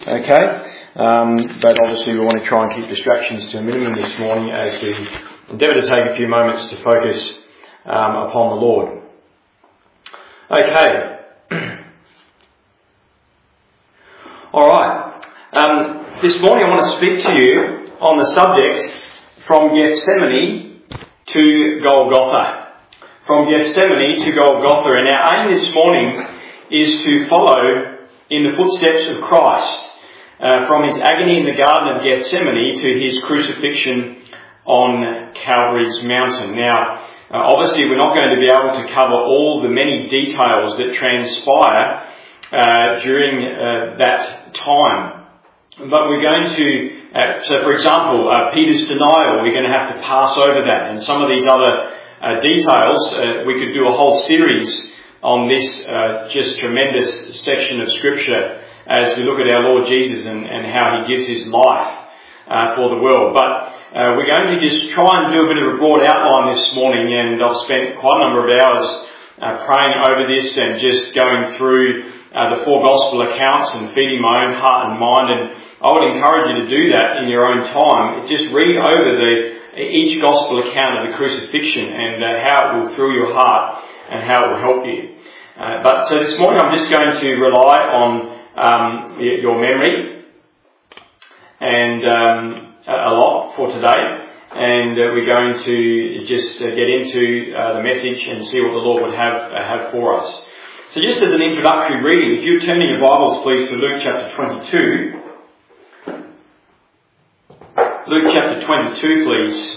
okay? But obviously we want to try and keep distractions to a minimum this morning as we endeavour to take a few moments to focus upon the Lord. Okay. Alright. This morning I want to speak to you on the subject from Gethsemane to Golgotha. From Gethsemane to Golgotha. And our aim this morning is to follow in the footsteps of Christ from his agony in the Garden of Gethsemane to his crucifixion on Calvary's mountain. Now, obviously we're not going to be able to cover all the many details that transpire during that time. But we're going to, so for example, Peter's denial, we're going to have to pass over that. And some of these other details, we could do a whole series on this just tremendous section of Scripture as we look at our Lord Jesus and how he gives his life for the world. But we're going to just try and do a bit of a broad outline this morning, and I've spent quite a number of hours praying over this and just going through the four gospel accounts and feeding my own heart and mind. And I would encourage you to do that in your own time. Just read over each gospel account of the crucifixion and how it will thrill your heart and how it will help you. But so this morning I'm just going to rely on your memory and a lot for today. And we're going to just get into the message and see what the Lord would have for us. So just as an introductory reading, if you turn in your Bibles please to Luke chapter 22. Luke chapter 22 please.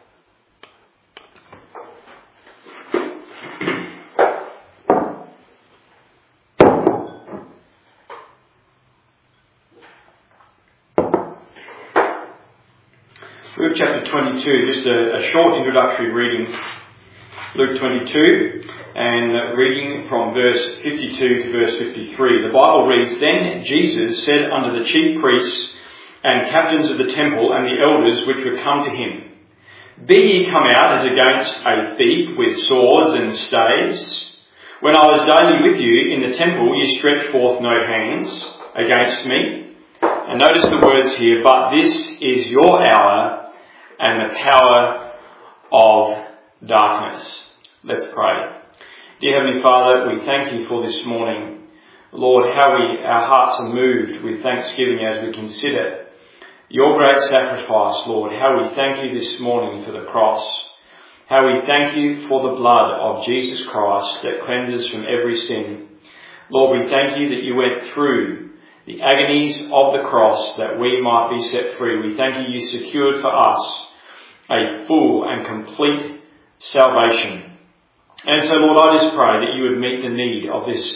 Luke chapter 22, just a short introductory reading. Luke 22, and reading from verse 52 to verse 53. The Bible reads, "Then Jesus said unto the chief priests and captains of the temple and the elders which were come to him, Be ye come out as against a thief with swords and staves? When I was daily with you in the temple, ye stretched forth no hands against me." And notice the words here, "But this is your hour and the power of darkness." Let's pray. Dear Heavenly Father, we thank you for this morning. Lord, how our hearts are moved with thanksgiving as we consider your great sacrifice, Lord. How we thank you this morning for the cross. How we thank you for the blood of Jesus Christ that cleanses from every sin. Lord, we thank you that you went through the agonies of the cross that we might be set free. We thank you secured for us a full and complete salvation. And so, Lord, I just pray that you would meet the needs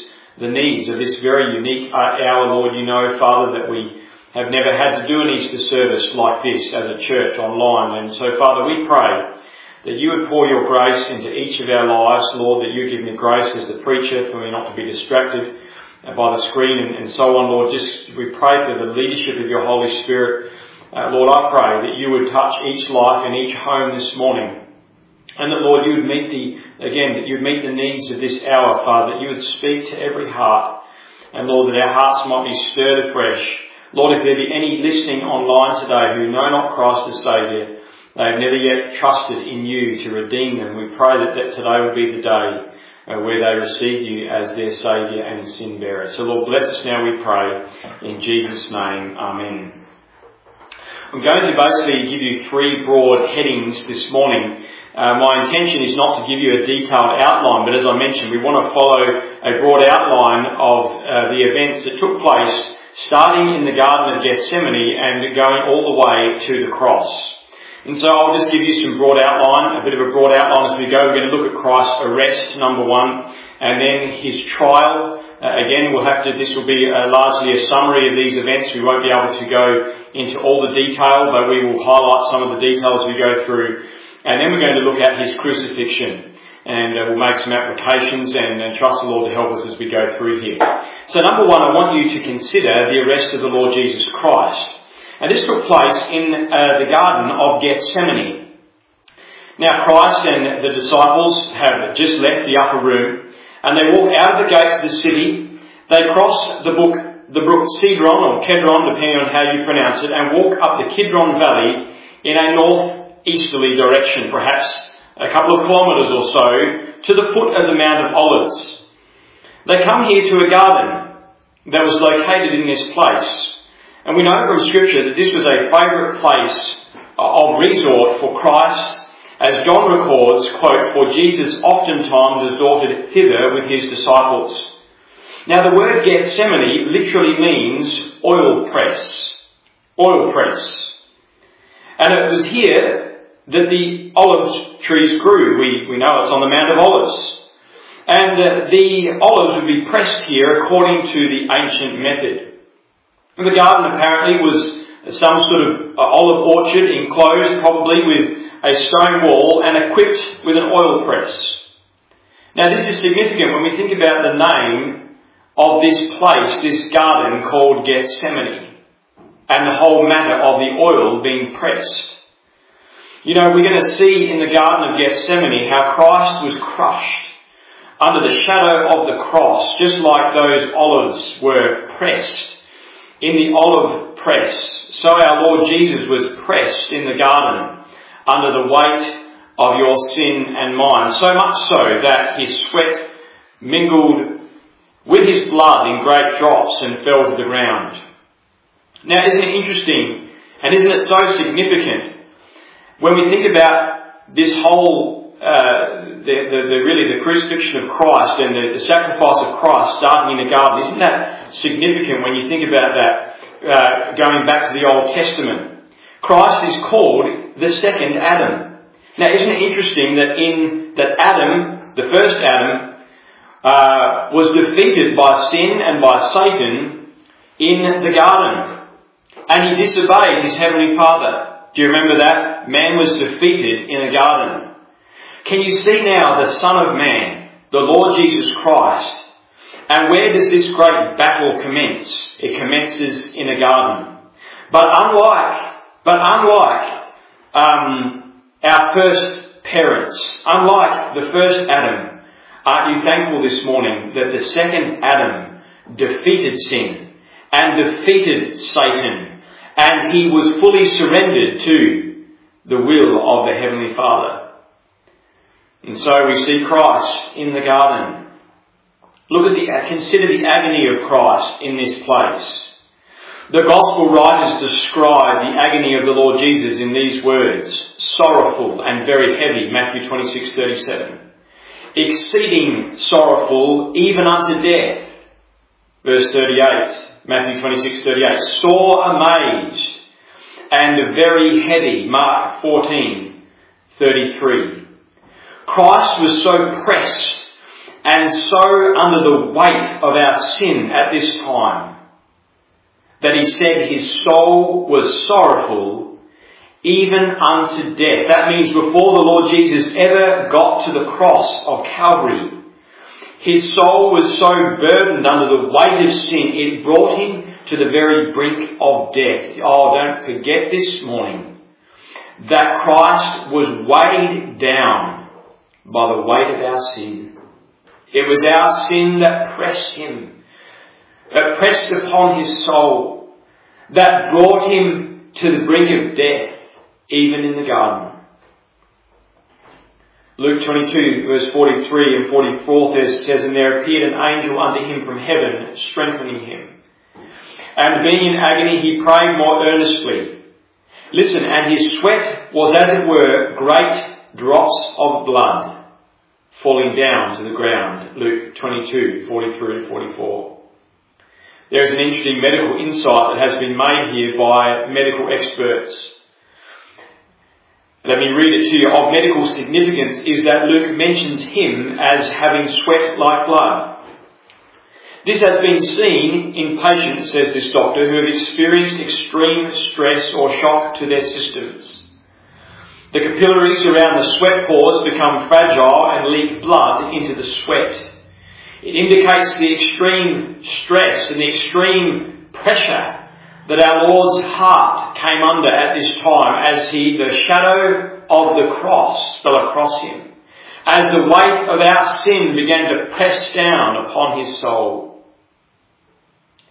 of this very unique hour, Lord. You know, Father, that we have never had to do an Easter service like this as a church online. And so, Father, we pray that you would pour your grace into each of our lives, Lord, that you give me grace as the preacher for me not to be distracted by the screen and so on, Lord. We pray for the leadership of your Holy Spirit. Lord, I pray that you would touch each life and each home this morning. And that, Lord, you would meet the needs of this hour, Father, that you would speak to every heart. And Lord, that our hearts might be stirred afresh. Lord, if there be any listening online today who know not Christ as Saviour, they have never yet trusted in you to redeem them, we pray that today will be the day where they receive you as their Saviour and sin bearer. So Lord, bless us now, we pray. In Jesus' name, Amen. I'm going to basically give you three broad headings this morning. My intention is not to give you a detailed outline, but as I mentioned, we want to follow a broad outline of the events that took place starting in the Garden of Gethsemane and going all the way to the cross. And so I'll just give you some broad outline, a bit of a broad outline as we go. We're going to look at Christ's arrest, number one, and then his trial. Again, this will be largely a summary of these events. We won't be able to go into all the detail, but we will highlight some of the details as we go through. And then we're going to look at his crucifixion. And we'll make some applications and trust the Lord to help us as we go through here. So number one, I want you to consider the arrest of the Lord Jesus Christ. And this took place in the Garden of Gethsemane. Now Christ and the disciples have just left the upper room and they walk out of the gates of the city. They cross the the brook Cedron or Kedron, depending on how you pronounce it, and walk up the Kidron Valley in a northeasterly direction, perhaps a couple of kilometres or so, to the foot of the Mount of Olives. They come here to a garden that was located in this place. And we know from Scripture that this was a favourite place of resort for Christ, as John records, quote, "For Jesus oftentimes resorted thither with his disciples." Now the word Gethsemane literally means oil press. Oil press. And it was here that the olive trees grew. We know it's on the Mount of Olives. And the olives would be pressed here according to the ancient method. And the garden apparently was some sort of olive orchard enclosed probably with a stone wall and equipped with an oil press. Now this is significant when we think about the name of this place, this garden called Gethsemane, and the whole matter of the oil being pressed. You know, we're going to see in the Garden of Gethsemane how Christ was crushed under the shadow of the cross, just like those olives were pressed in the olive press. So our Lord Jesus was pressed in the garden under the weight of your sin and mine, so much so that his sweat mingled with his blood in great drops and fell to the ground. Now, isn't it interesting, and isn't it so significant, when we think about this whole, the crucifixion of Christ and the sacrifice of Christ starting in the garden? Isn't that significant when you think about that, going back to the Old Testament? Christ is called the second Adam. Now, isn't it interesting that Adam, the first Adam, was defeated by sin and by Satan in the garden, and he disobeyed his heavenly Father. Do you remember that? Man was defeated in the garden. Can you see now the Son of Man, the Lord Jesus Christ? And where does this great battle commence? It commences in a garden. But unlike our first parents, unlike the first Adam, aren't you thankful this morning that the second Adam defeated sin and defeated Satan, and he was fully surrendered to the will of the Heavenly Father? And so we see Christ in the garden. Consider the agony of Christ in this place. The Gospel writers describe the agony of the Lord Jesus in these words: sorrowful and very heavy, Matthew 26:37. Exceeding sorrowful, even unto death, verse 38, Matthew 26:38. Sore amazed and very heavy, Mark 14:33. Christ was so pressed and so under the weight of our sin at this time that he said his soul was sorrowful even unto death. That means before the Lord Jesus ever got to the cross of Calvary, his soul was so burdened under the weight of sin, it brought him to the very brink of death. Oh, don't forget this morning that Christ was weighed down by the weight of our sin. It was our sin that pressed him, that pressed upon his soul, that brought him to the brink of death, even in the garden. Luke 22, verse 43 and 44 says, "And there appeared an angel unto him from heaven, strengthening him. And being in agony, he prayed more earnestly. Listen, and his sweat was as it were great drops of blood falling down to the ground." Luke 22, 43 and 44. There is an interesting medical insight that has been made here by medical experts. Let me read it to you. Of medical significance is that Luke mentions him as having sweat like blood. This has been seen in patients, says this doctor, who have experienced extreme stress or shock to their systems. The capillaries around the sweat pores become fragile and leak blood into the sweat. It indicates the extreme stress and the extreme pressure that our Lord's heart came under at this time as the shadow of the cross fell across him, as the weight of our sin began to press down upon his soul.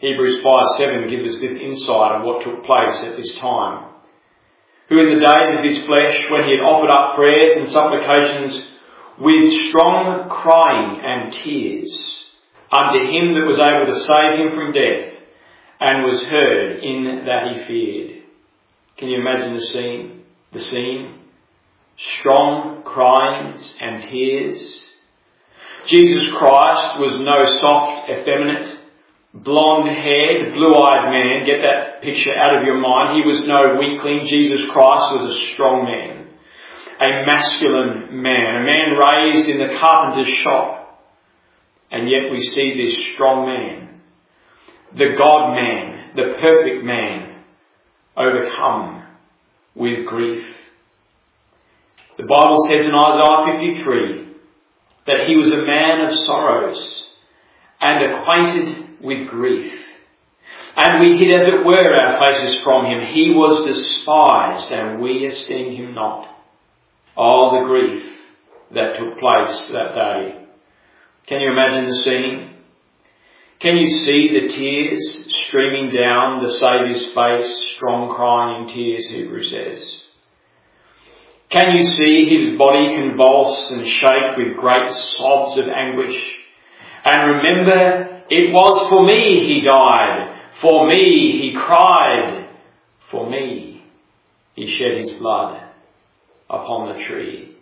Hebrews 5:7 gives us this insight of what took place at this time. Who in the days of his flesh, when he had offered up prayers and supplications with strong crying and tears unto him that was able to save him from death, and was heard in that he feared. Can you imagine the scene? The scene? Strong cryings and tears. Jesus Christ was no soft, effeminate, blonde-haired, blue-eyed man. Get that picture out of your mind. He was no weakling. Jesus Christ was a strong man, a masculine man, a man raised in the carpenter's shop. And yet we see this strong man, the God-man, the perfect man, overcome with grief. The Bible says in Isaiah 53 that he was a man of sorrows and acquainted with grief. And we hid, as it were, our faces from him. He was despised, and we esteemed him not. Oh, the grief that took place that day. Can you imagine the scene? Can you see the tears streaming down the Saviour's face, strong crying in tears, Hebrews says? Can you see his body convulse and shake with great sobs of anguish? And remember, it was for me he died. For me he cried. For me he shed his blood upon the tree.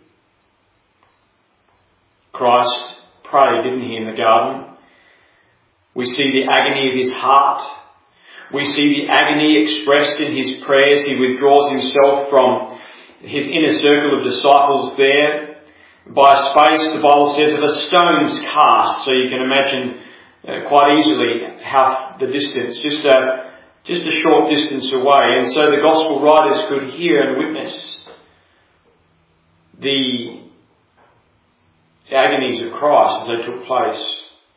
Christ prayed, didn't he, in the garden? We see the agony of his heart. We see the agony expressed in his prayers. He withdraws himself from his inner circle of disciples there by a space, the Bible says, of a stone's cast. So you can imagine quite easily how the distance, just a short distance away. And so the gospel writers could hear and witness the agonies of Christ as they took place.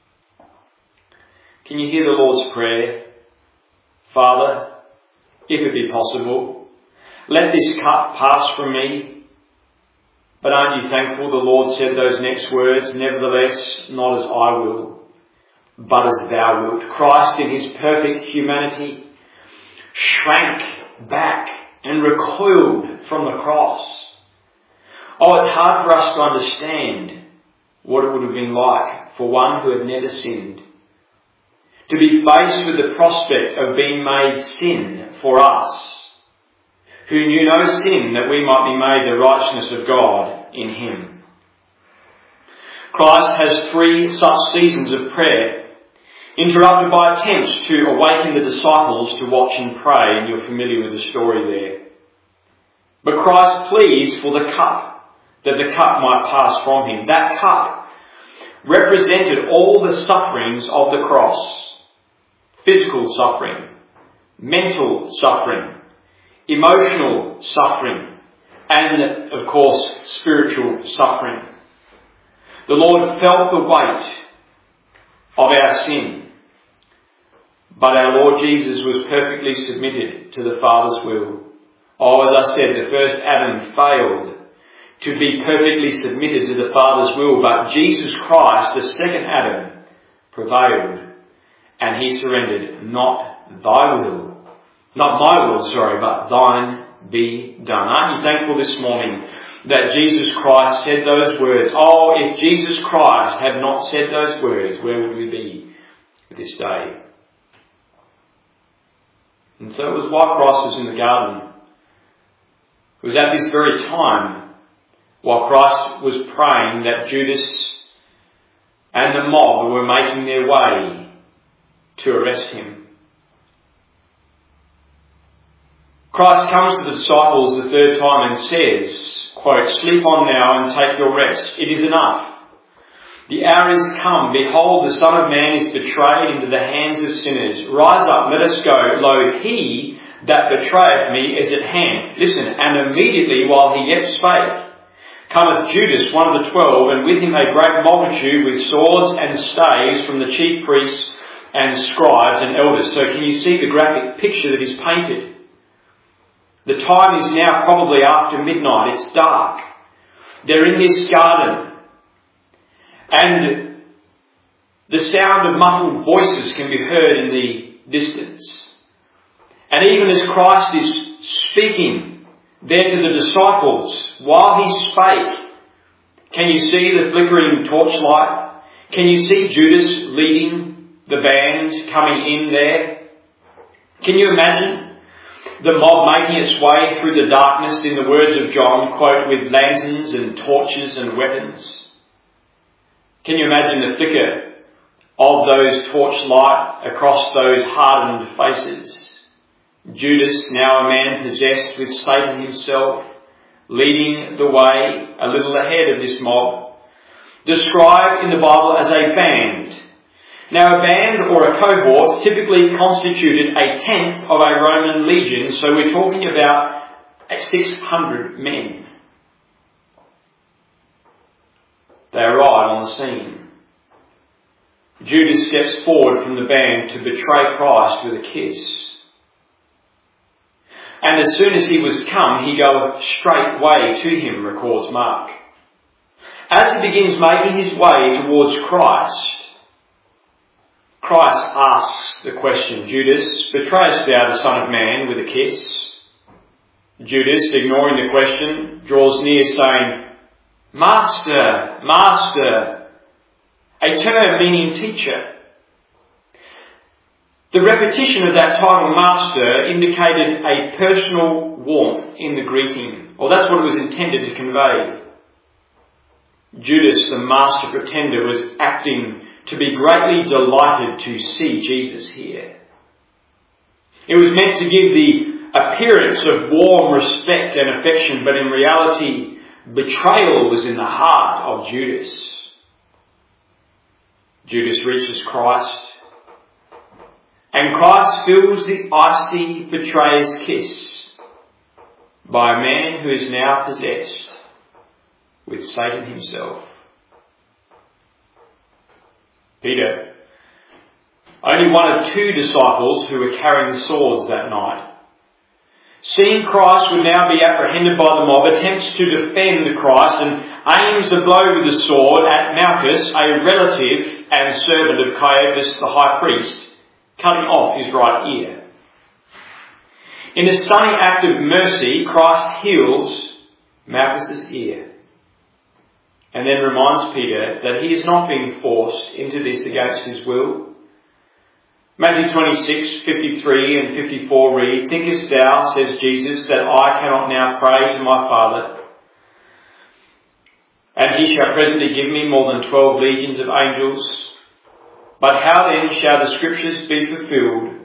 Can you hear the Lord's Prayer? Father, if it be possible, let this cup pass from me. But aren't you thankful the Lord said those next words, nevertheless, not as I will, but as thou wilt. Christ in his perfect humanity shrank back and recoiled from the cross. Oh, it's hard for us to understand what it would have been like for one who had never sinned, to be faced with the prospect of being made sin for us, who knew no sin, that we might be made the righteousness of God in him. Christ has 3 such seasons of prayer, interrupted by attempts to awaken the disciples to watch and pray, and you're familiar with the story there. But Christ pleads for the cup, that the cup might pass from him. That cup represented all the sufferings of the cross. Physical suffering, mental suffering, emotional suffering, and, of course, spiritual suffering. The Lord felt the weight of our sin, but our Lord Jesus was perfectly submitted to the Father's will. Oh, as I said, the first Adam failed to be perfectly submitted to the Father's will, but Jesus Christ, the second Adam, prevailed. And he surrendered, not thy will, not my will, but thine be done. Aren't you thankful this morning that Jesus Christ said those words? Oh, if Jesus Christ had not said those words, where would we be this day? And so it was while Christ was in the garden. It was at this very time, while Christ was praying, that Judas and the mob were making their way to arrest him. Christ comes to the disciples the third time and says, quote, "Sleep on now and take your rest. It is enough. The hour is come. Behold, the Son of Man is betrayed into the hands of sinners. Rise up, let us go. Lo, he that betrayeth me is at hand." Listen, and immediately while he yet spake, cometh Judas, one of the 12, and with him a great multitude with swords and staves from the chief priests and scribes and elders. So can you see the graphic picture that is painted? The time is now probably after midnight. It's dark. They're in this garden. And the sound of muffled voices can be heard in the distance. And even as Christ is speaking there to the disciples, while he spake, can you see the flickering torchlight? Can you see Judas leading the band coming in there? Can you imagine the mob making its way through the darkness, in the words of John, quote, with lanterns and torches and weapons? Can you imagine the flicker of those torchlight across those hardened faces? Judas, now a man possessed with Satan himself, leading the way a little ahead of this mob, described in the Bible as a band. Now, a band or a cohort typically constituted a tenth of a Roman legion, so we're talking about 600 men. They arrive on the scene. Judas steps forward from the band to betray Christ with a kiss. And as soon as he was come, he goeth straightway to him, records Mark. As he begins making his way towards Christ, Christ asks the question, Judas, betrayest thou the Son of Man with a kiss? Judas, ignoring the question, draws near saying, Master, Master, a term meaning teacher. The repetition of that title, Master, indicated a personal warmth in the greeting, or that's what it was intended to convey. Judas, the master pretender, was acting to be greatly delighted to see Jesus here. It was meant to give the appearance of warm respect and affection, but in reality, betrayal was in the heart of Judas. Judas reaches Christ, and Christ feels the icy betrayer's kiss by a man who is now possessed with Satan himself. Peter, only one of two disciples who were carrying swords that night, seeing Christ would now be apprehended by the mob, attempts to defend the Christ and aims a blow with the sword at Malchus, a relative and servant of Caiaphas the high priest, cutting off his right ear. In a stunning act of mercy, Christ heals Malchus's ear, and then reminds Peter that he is not being forced into this against his will. Matthew 26:53 and 54 read, Thinkest thou, says Jesus, that I cannot now pray to my Father, and he shall presently give me more than 12 legions of angels? But how then shall the scriptures be fulfilled,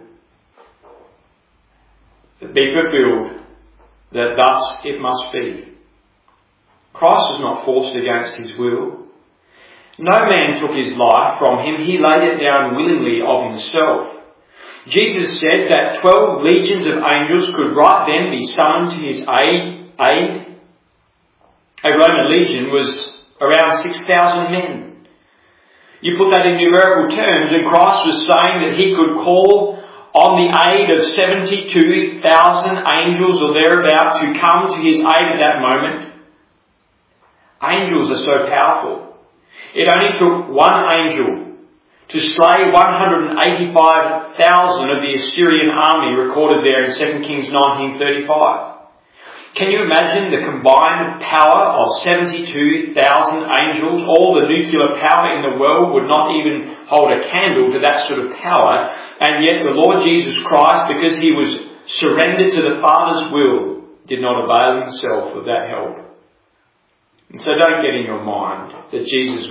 that thus it must be? Christ was not forced against his will. No man took his life from him. He laid it down willingly of himself. Jesus said that 12 legions of angels could right then be summoned to his aid. A Roman legion was around 6,000 men. You put that in numerical terms, and Christ was saying that he could call on the aid of 72,000 angels or thereabout to come to his aid at that moment. Angels are so powerful. It only took one angel to slay 185,000 of the Assyrian army recorded there in 2 Kings 19:35. Can you imagine the combined power of 72,000 angels? All the nuclear power in the world would not even hold a candle to that sort of power. And yet the Lord Jesus Christ, because he was surrendered to the Father's will, did not avail himself of that help. And so don't get in your mind that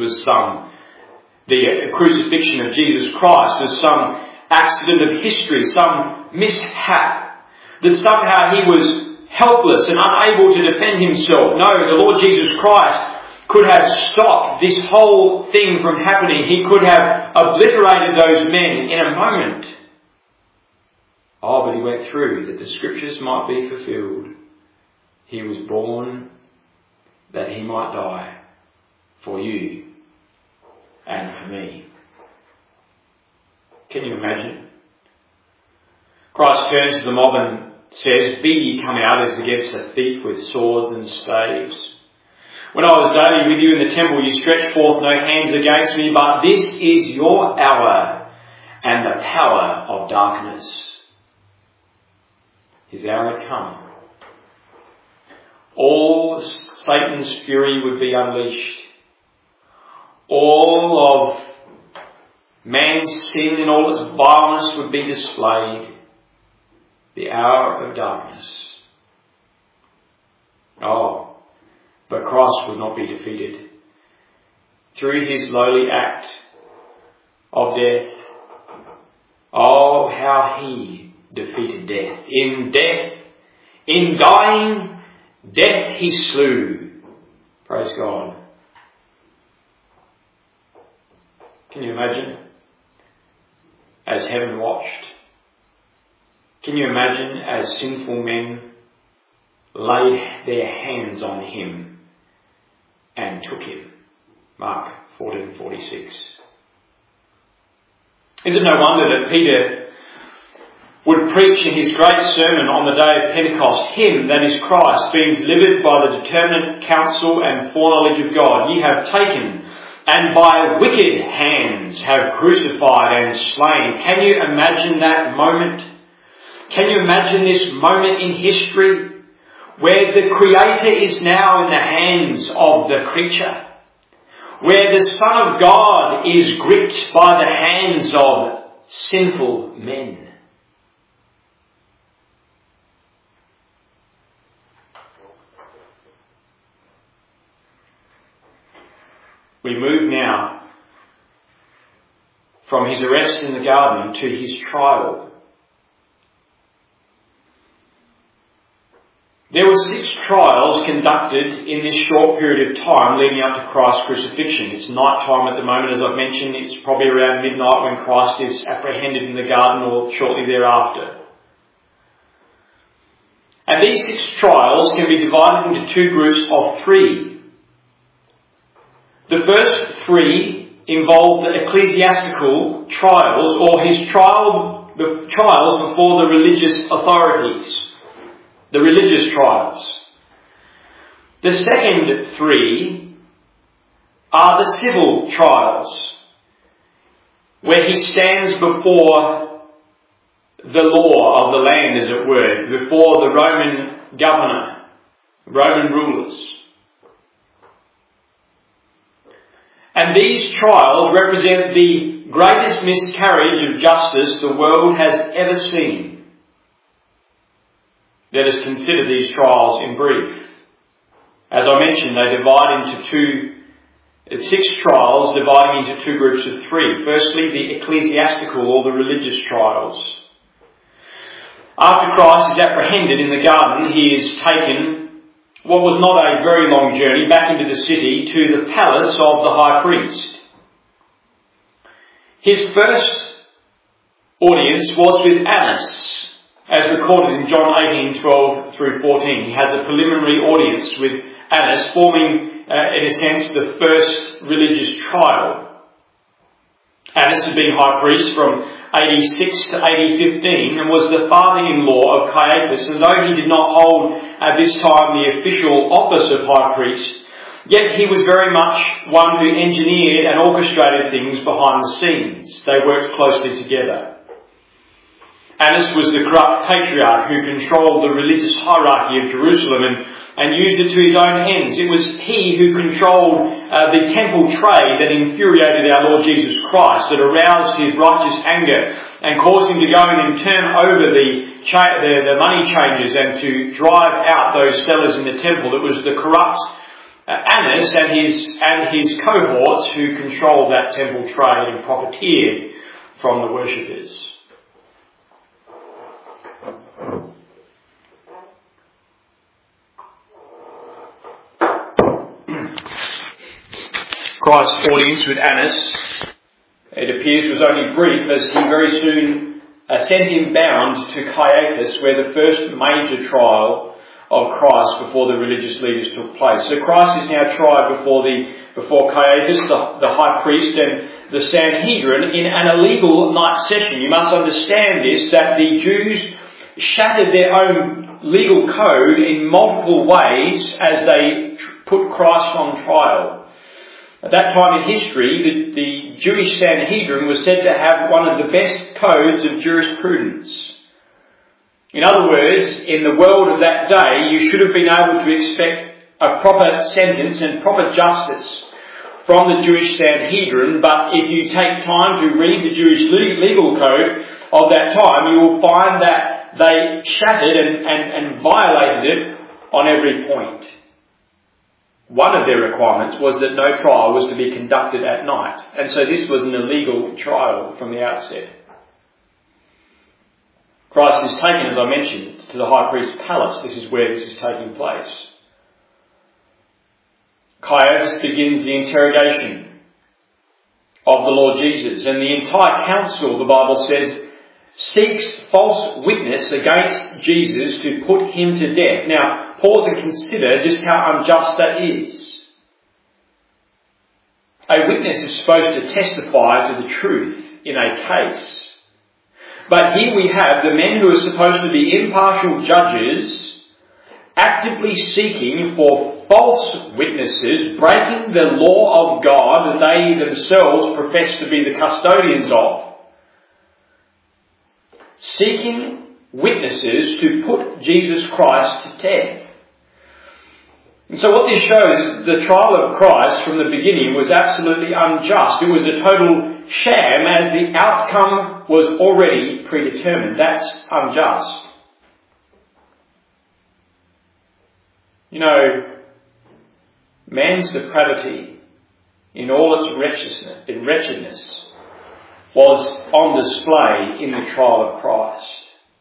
the crucifixion of Jesus Christ was some accident of history, some mishap, that somehow he was helpless and unable to defend himself. No, the Lord Jesus Christ could have stopped this whole thing from happening. He could have obliterated those men in a moment. Oh, but he went through that the scriptures might be fulfilled. He was born that he might die for you and for me. Can you imagine? Christ turns to the mob and says, Be ye come out as against a thief with swords and staves. When I was daily with you in the temple, you stretched forth no hands against me, but this is your hour and the power of darkness. His hour had come. All Satan's fury would be unleashed. All of man's sin and all its vileness would be displayed. The hour of darkness. Oh, but Christ would not be defeated. Through his lowly act of death, oh, how he defeated death. In death, in dying, death he slew. Praise God. Can you imagine? As heaven watched. Can you imagine as sinful men laid their hands on him and took him? Mark 14:46. Is it no wonder that Peter would preach in his great sermon on the day of Pentecost, him, that is Christ, being delivered by the determinate counsel and foreknowledge of God, ye have taken, and by wicked hands have crucified and slain. Can you imagine that moment? Can you imagine this moment in history where the Creator is now in the hands of the creature? Where the Son of God is gripped by the hands of sinful men? We move now from his arrest in the garden to his trial. There were 6 trials conducted in this short period of time leading up to Christ's crucifixion. It's night time at the moment, as I've mentioned. It's probably around midnight when Christ is apprehended in the garden or shortly thereafter. And these 6 trials can be divided into 2 groups of 3. The first 3 involve the ecclesiastical trials, or the trials before the religious authorities. The religious trials. The second 3 are the civil trials, where he stands before the law of the land, as it were, before the Roman governor, Roman rulers. And these trials represent the greatest miscarriage of justice the world has ever seen. Let us consider these trials in brief. As I mentioned, they divide into 6 trials, dividing into 2 groups of 3. Firstly, the ecclesiastical or the religious trials. After Christ is apprehended in the garden, he is taken, what was not a very long journey, back into the city to the palace of the high priest. His first audience was with Annas, as recorded in John 18:12 through 14. He has a preliminary audience with Annas, forming, in a sense, the first religious trial. Annas had been high priest from AD 6 to AD 15 and was the father-in-law of Caiaphas. And though he did not hold at this time the official office of high priest, yet he was very much one who engineered and orchestrated things behind the scenes. They worked closely together. Annas was the corrupt patriarch who controlled the religious hierarchy of Jerusalem and used it to his own ends. It was he who controlled the temple trade that infuriated our Lord Jesus Christ, that aroused his righteous anger and caused him to go and turn over the money changers and to drive out those sellers in the temple. It was the corrupt Annas and his cohorts who controlled that temple trade and profiteered from the worshippers. Christ's audience with Annas, it appears, was only brief, as he very soon sent him bound to Caiaphas, where the first major trial of Christ before the religious leaders took place. So Christ is now tried before Caiaphas, the high priest, and the Sanhedrin in an illegal night session. You must understand this, that the Jews shattered their own legal code in multiple ways as they put Christ on trial. At that time in history, the Jewish Sanhedrin was said to have one of the best codes of jurisprudence. In other words, in the world of that day, you should have been able to expect a proper sentence and proper justice from the Jewish Sanhedrin, but if you take time to read the Jewish legal code of that time, you will find that they shattered and violated it on every point. One of their requirements was that no trial was to be conducted at night, and so this was an illegal trial from the outset. Christ is taken, as I mentioned, to the high priest's palace. This is where this is taking place. Caiaphas begins the interrogation of the Lord Jesus, and the entire council, the Bible says, seeks false witness against Jesus to put him to death. Now, pause and consider just how unjust that is. A witness is supposed to testify to the truth in a case. But here we have the men who are supposed to be impartial judges actively seeking for false witnesses, breaking the law of God that they themselves profess to be the custodians of. Seeking witnesses to put Jesus Christ to death. And so what this shows is the trial of Christ from the beginning was absolutely unjust. It was a total sham as the outcome was already predetermined. That's unjust. You know, man's depravity in all its wretchedness was on display in the trial of Christ.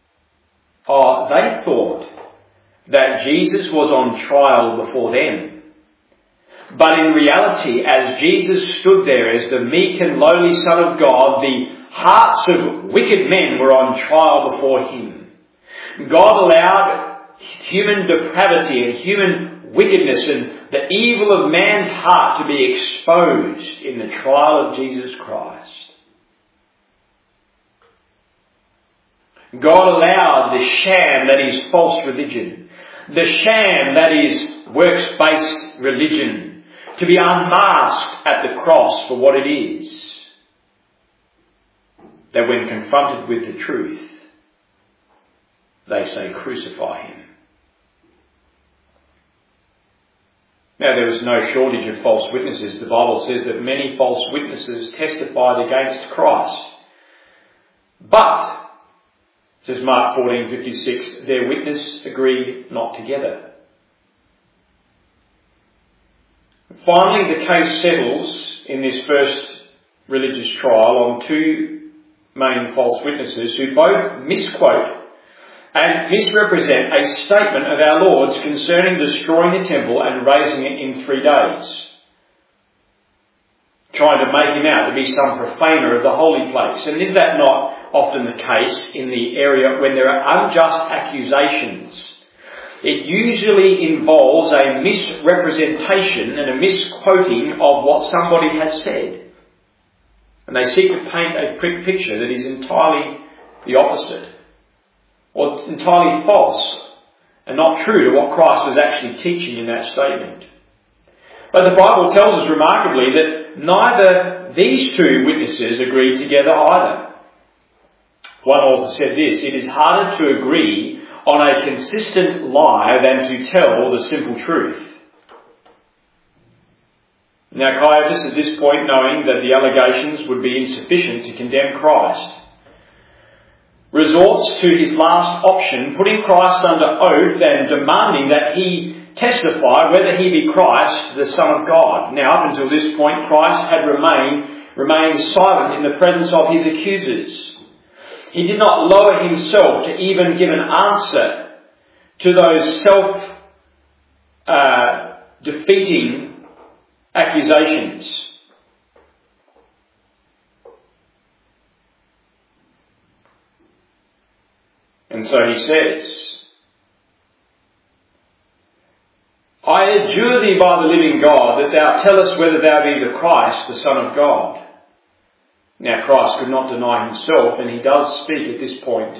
They thought that Jesus was on trial before them. But in reality, as Jesus stood there as the meek and lowly Son of God, the hearts of wicked men were on trial before him. God allowed human depravity and human wickedness and the evil of man's heart to be exposed in the trial of Jesus Christ. God allowed the sham that is false religion, the sham that is works-based religion, to be unmasked at the cross for what it is. That when confronted with the truth, they say, "Crucify him." Now, there was no shortage of false witnesses. The Bible says that many false witnesses testified against Christ. But, says Mark 14:56, their witness agreed not together. Finally, the case settles in this first religious trial on two main false witnesses who both misquote and misrepresent a statement of our Lord's concerning destroying the temple and raising it in 3 days, trying to make him out to be some profaner of the holy place. And is that not often the case in the area when there are unjust accusations? It usually involves a misrepresentation and a misquoting of what somebody has said. And they seek to paint a picture that is entirely the opposite, or entirely false, and not true to what Christ was actually teaching in that statement. But the Bible tells us remarkably that neither these two witnesses agreed together either. One author said this: "It is harder to agree on a consistent lie than to tell the simple truth." Now Caiaphas, at this point, knowing that the allegations would be insufficient to condemn Christ, resorts to his last option, putting Christ under oath and demanding that he testify whether he be Christ, the Son of God. Now, up until this point, Christ had remained silent in the presence of his accusers. He did not lower himself to even give an answer to those self-defeating accusations. And so he says, "I adjure thee by the living God, that thou tell us whether thou be the Christ, the Son of God." Now Christ could not deny himself, and he does speak at this point.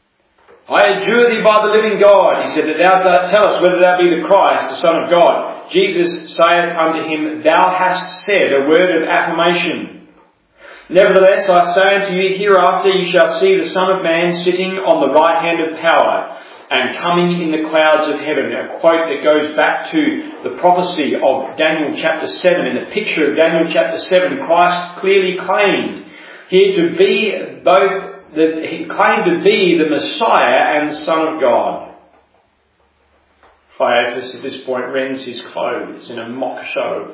"I adjure thee by the living God," he said, "that thou tell us whether thou be the Christ, the Son of God." Jesus saith unto him, Thou hast said a word of affirmation. Nevertheless, I say unto you, hereafter ye shall see the Son of Man sitting on the right hand of power, and coming in the clouds of heaven. A quote that goes back to the prophecy of Daniel chapter 7. In the picture of Daniel chapter 7, Christ clearly claimed here to be he claimed to be the Messiah and Son of God. Caiaphas at this point rends his clothes in a mock show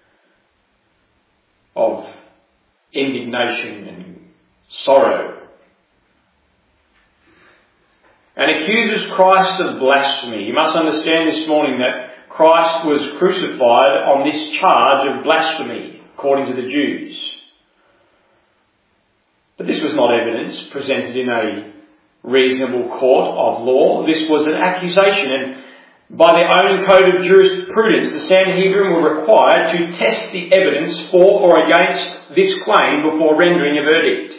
of indignation and sorrow, and accuses Christ of blasphemy. You must understand this morning that Christ was crucified on this charge of blasphemy, according to the Jews. But this was not evidence presented in a reasonable court of law. This was an accusation, and by their own code of jurisprudence, the Sanhedrin were required to test the evidence for or against this claim before rendering a verdict.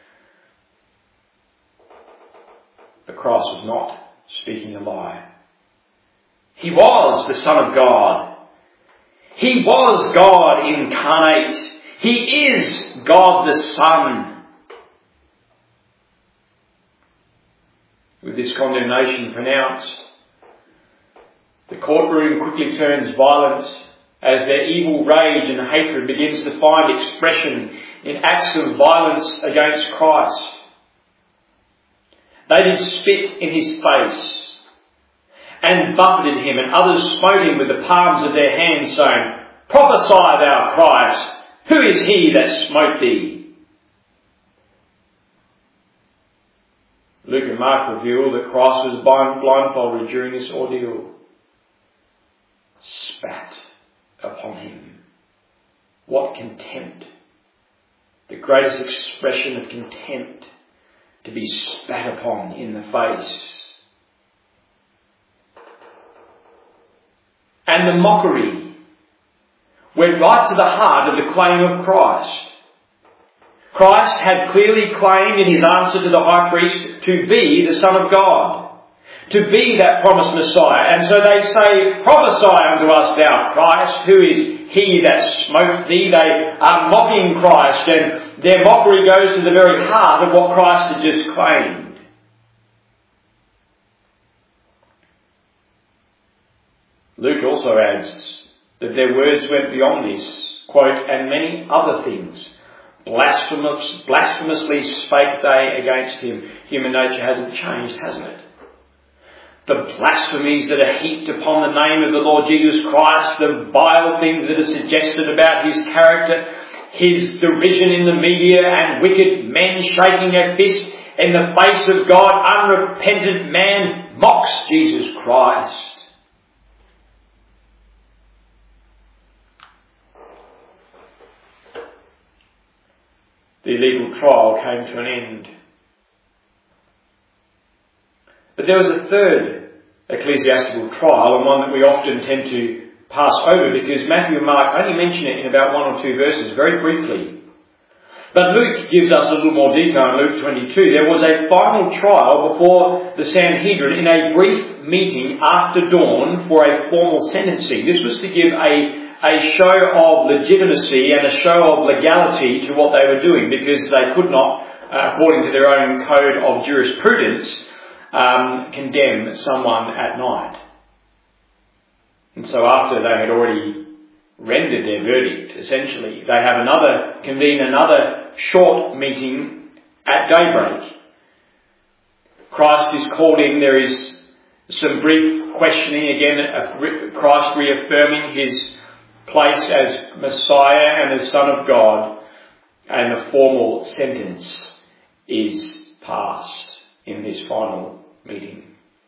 But Christ was not speaking a lie. He was the Son of God. He was God incarnate. He is God the Son. With this condemnation pronounced, the courtroom quickly turns violent as their evil rage and hatred begins to find expression in acts of violence against Christ. They did spit in his face and buffeted him, and others smote him with the palms of their hands, saying, Prophesy, thou Christ, who is he that smote thee? Luke and Mark reveal that Christ was blindfolded during this ordeal. Spat upon him. What contempt! The greatest expression of contempt, to be spat upon in the face. And the mockery went right to the heart of the claim of Christ. Christ had clearly claimed in his answer to the high priest to be the Son of God, to be that promised Messiah. And so they say, Prophesy unto us, thou Christ, who is he that smote thee? They are mocking Christ, and their mockery goes to the very heart of what Christ had just claimed. Luke also adds that their words went beyond this, quote, and many other things. Blasphemously spake they against him. Human nature hasn't changed, hasn't it? The blasphemies that are heaped upon the name of the Lord Jesus Christ, the vile things that are suggested about his character, his derision in the media, and wicked men shaking their fist in the face of God. Unrepentant man mocks Jesus Christ. The illegal trial came to an end. But there was a third ecclesiastical trial, and one that we often tend to pass over because Matthew and Mark only mention it in about 1 or 2 verses, very briefly. But Luke gives us a little more detail in Luke 22. There was a final trial before the Sanhedrin in a brief meeting after dawn for a formal sentencing. This was to give a show of legitimacy and a show of legality to what they were doing, because they could not, according to their own code of jurisprudence, condemn someone at night. And so after they had already rendered their verdict, essentially, they convene another short meeting at daybreak. Christ is called in. There is some brief questioning again, Christ reaffirming his place as Messiah and as Son of God, and the formal sentence is passed in this final meeting.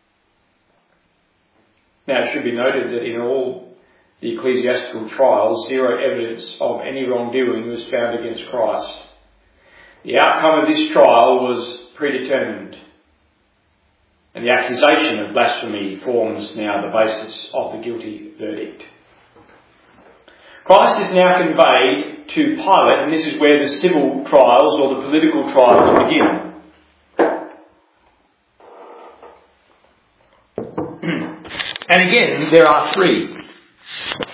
Now, it should be noted that in all the ecclesiastical trials, zero evidence of any wrongdoing was found against Christ. The outcome of this trial was predetermined, and the accusation of blasphemy forms now the basis of the guilty verdict. Christ is now conveyed to Pilate, and this is where the civil trials or the political trials begin. And again, there are 3.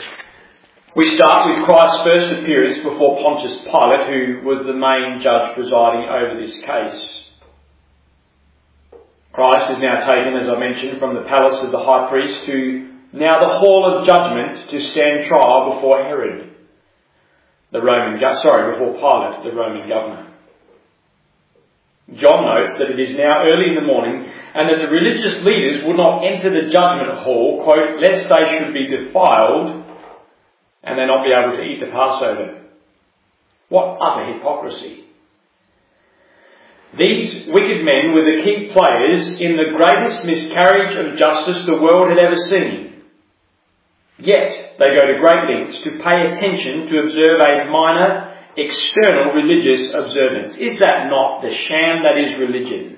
We start with Christ's first appearance before Pontius Pilate, who was the main judge presiding over this case. Christ is now taken, as I mentioned, from the palace of the high priest to now the hall of judgment to stand trial before Herod, before Pilate, the Roman governor. John notes that it is now early in the morning and that the religious leaders would not enter the judgment hall, quote, lest they should be defiled and they not be able to eat the Passover. What utter hypocrisy. These wicked men were the key players in the greatest miscarriage of justice the world had ever seen. Yet they go to great lengths to pay attention to observe a minor external religious observance. Is that not the sham that is religion?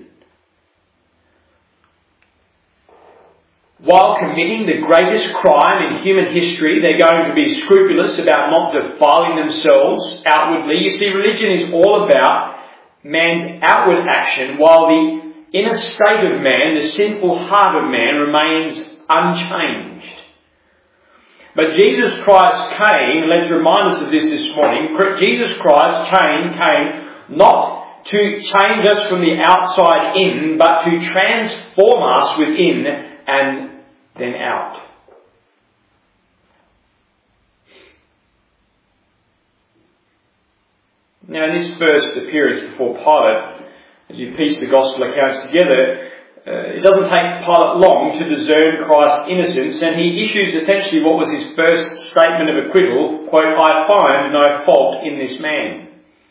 While committing the greatest crime in human history, they're going to be scrupulous about not defiling themselves outwardly. You see, religion is all about man's outward action, while the inner state of man, the sinful heart of man, remains unchanged. But Jesus Christ came, let's remind us of this morning, Jesus Christ came not to change us from the outside in, but to transform us within and then out. Now, in this first appearance before Pilate, as you piece the gospel accounts together, it doesn't take Pilate long to discern Christ's innocence, and he issues essentially what was his first statement of acquittal, quote, I find no fault in this man.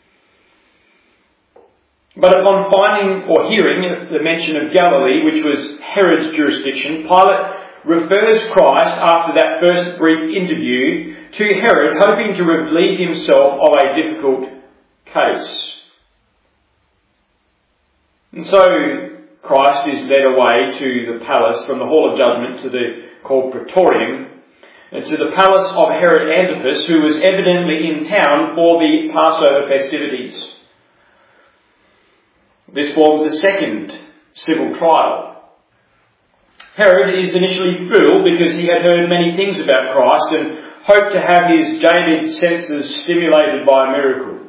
But upon finding or hearing the mention of Galilee, which was Herod's jurisdiction, Pilate refers Christ, after that first brief interview, to Herod, hoping to relieve himself of a difficult case. And so Christ is led away to the palace from the hall of judgment to the called Praetorium, and to the palace of Herod Antipas, who was evidently in town for the Passover festivities. This forms the second civil trial. Herod is initially fooled because he had heard many things about Christ and hoped to have his jaded senses stimulated by a miracle.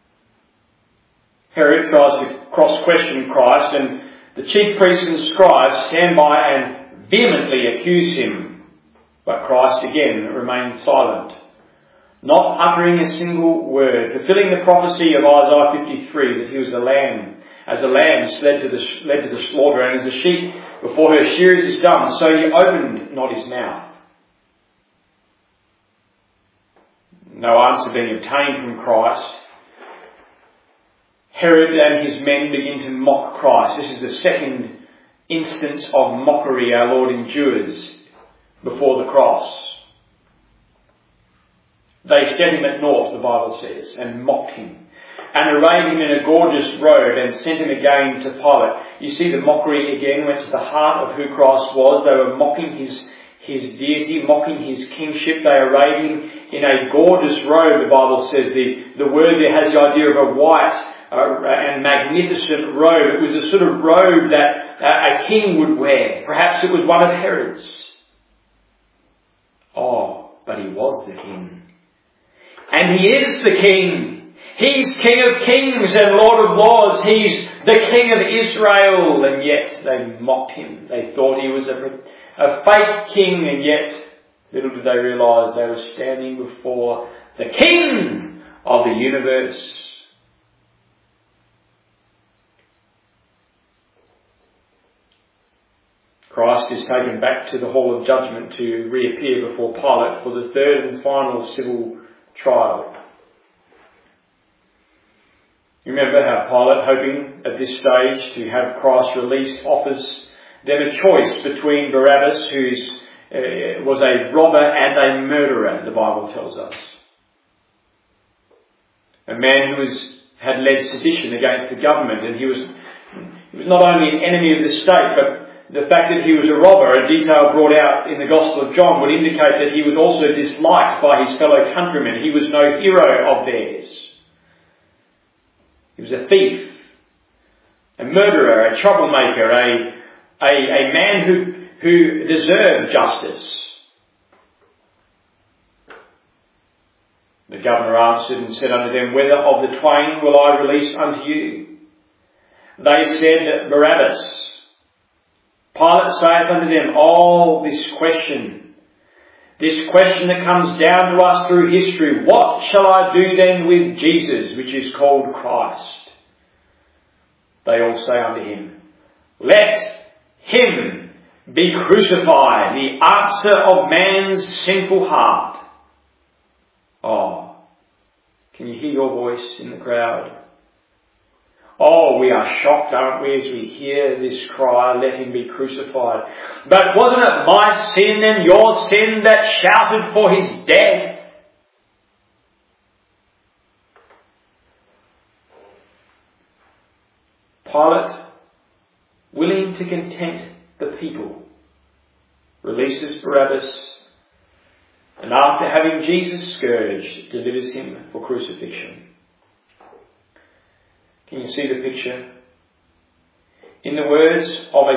Herod tries to cross-question Christ, and the chief priests and scribes stand by and vehemently accuse him. But Christ again remains silent, not uttering a single word, fulfilling the prophecy of Isaiah 53 that he was a lamb. As a lamb led to the slaughter, and as a sheep before her shearers is dumb, so he opened not his mouth. No answer being obtained from Christ, Herod and his men begin to mock Christ. This is the second instance of mockery our Lord endures before the cross. They set him at naught, the Bible says, and mocked him, and arrayed him in a gorgeous robe, and sent him again to Pilate. You see, the mockery again went to the heart of who Christ was. They were mocking his deity, mocking his kingship. They arrayed him in a gorgeous robe, the Bible says. The word there has the idea of a white and magnificent robe. It was a sort of robe that a king would wear. Perhaps it was one of Herod's. Oh, but he was the king. And he is the king. He's King of Kings and Lord of Lords. He's the King of Israel. And yet they mocked him. They thought he was a fake king, and yet little did they realise they were standing before the King of the universe. Christ is taken back to the hall of judgment to reappear before Pilate for the third and final civil trial. You remember how Pilate, hoping at this stage to have Christ released, offers them a choice between Barabbas, who was a robber and a murderer, the Bible tells us. A man who had led sedition against the government, and he was not only an enemy of the state, but the fact that he was a robber, a detail brought out in the Gospel of John, would indicate that he was also disliked by his fellow countrymen. He was no hero of theirs. He was a thief, a murderer, a troublemaker, a man who deserved justice. The governor answered and said unto them, Whether of the twain will I release unto you? They said, Barabbas. Pilate saith unto them, this question that comes down to us through history, what shall I do then with Jesus, which is called Christ? They all say unto him, Let him be crucified, the answer of man's sinful heart. Oh, can you hear your voice in the crowd? Oh, we are shocked, aren't we, as we hear this cry, let him be crucified. But wasn't it my sin and your sin that shouted for his death? Pilate, willing to content the people, releases Barabbas, and after having Jesus scourged, delivers him for crucifixion. Can you see the picture? In the words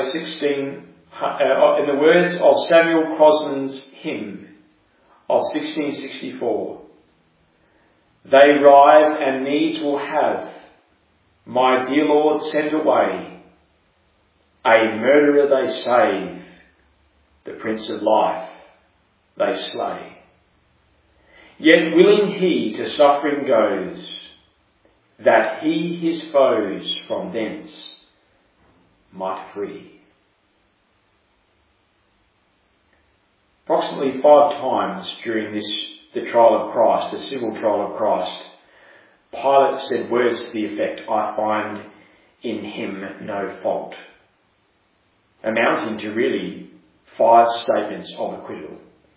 of Samuel Crosland's hymn of 1664, they rise and needs will have my dear Lord sent away. A murderer they save, the Prince of Life they slay. Yet willing he to suffering goes, that he his foes from thence might free. Approximately 5 times during the trial of Christ, the civil trial of Christ, Pilate said words to the effect, I find in him no fault, amounting to really 5 statements of acquittal.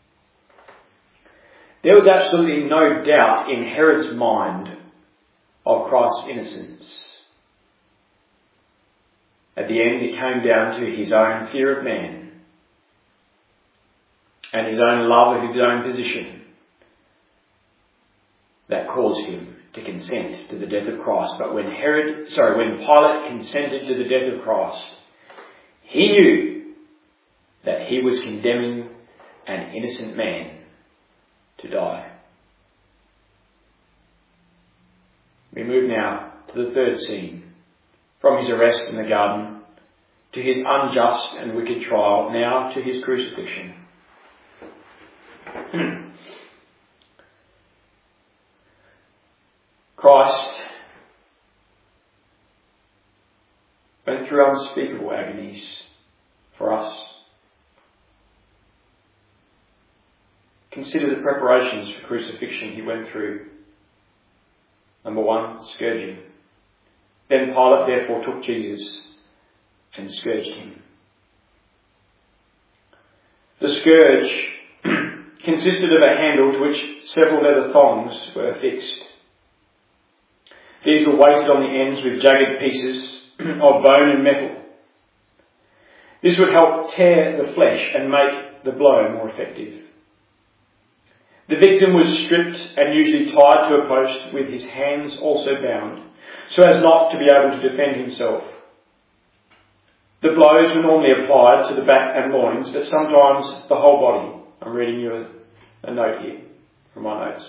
There was absolutely no doubt in Herod's mind of Christ's innocence. At the end, it came down to his own fear of man and his own love of his own position that caused him to consent to the death of Christ. But when Pilate consented to the death of Christ, he knew that he was condemning an innocent man to die. We move now to the third scene. From his arrest in the garden, to his unjust and wicked trial, now to his crucifixion. Christ went through unspeakable agonies for us. Consider the preparations for crucifixion he went through. Number 1, scourging. Then Pilate therefore took Jesus and scourged him. The scourge consisted of a handle to which several leather thongs were affixed. These were weighted on the ends with jagged pieces of bone and metal. This would help tear the flesh and make the blow more effective. The victim was stripped and usually tied to a post with his hands also bound, so as not to be able to defend himself. The blows were normally applied to the back and loins, but sometimes the whole body. I'm reading you a note here from my notes.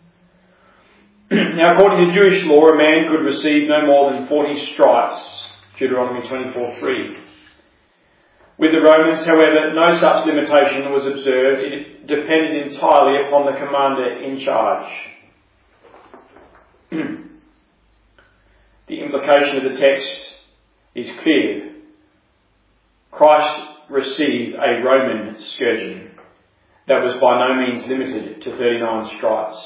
Now, according to Jewish law, a man could receive no more than 40 stripes, Deuteronomy 24:3. With the Romans, however, no such limitation was observed. It depended entirely upon the commander in charge. The implication of the text is clear. Christ received a Roman scourging that was by no means limited to 39 stripes.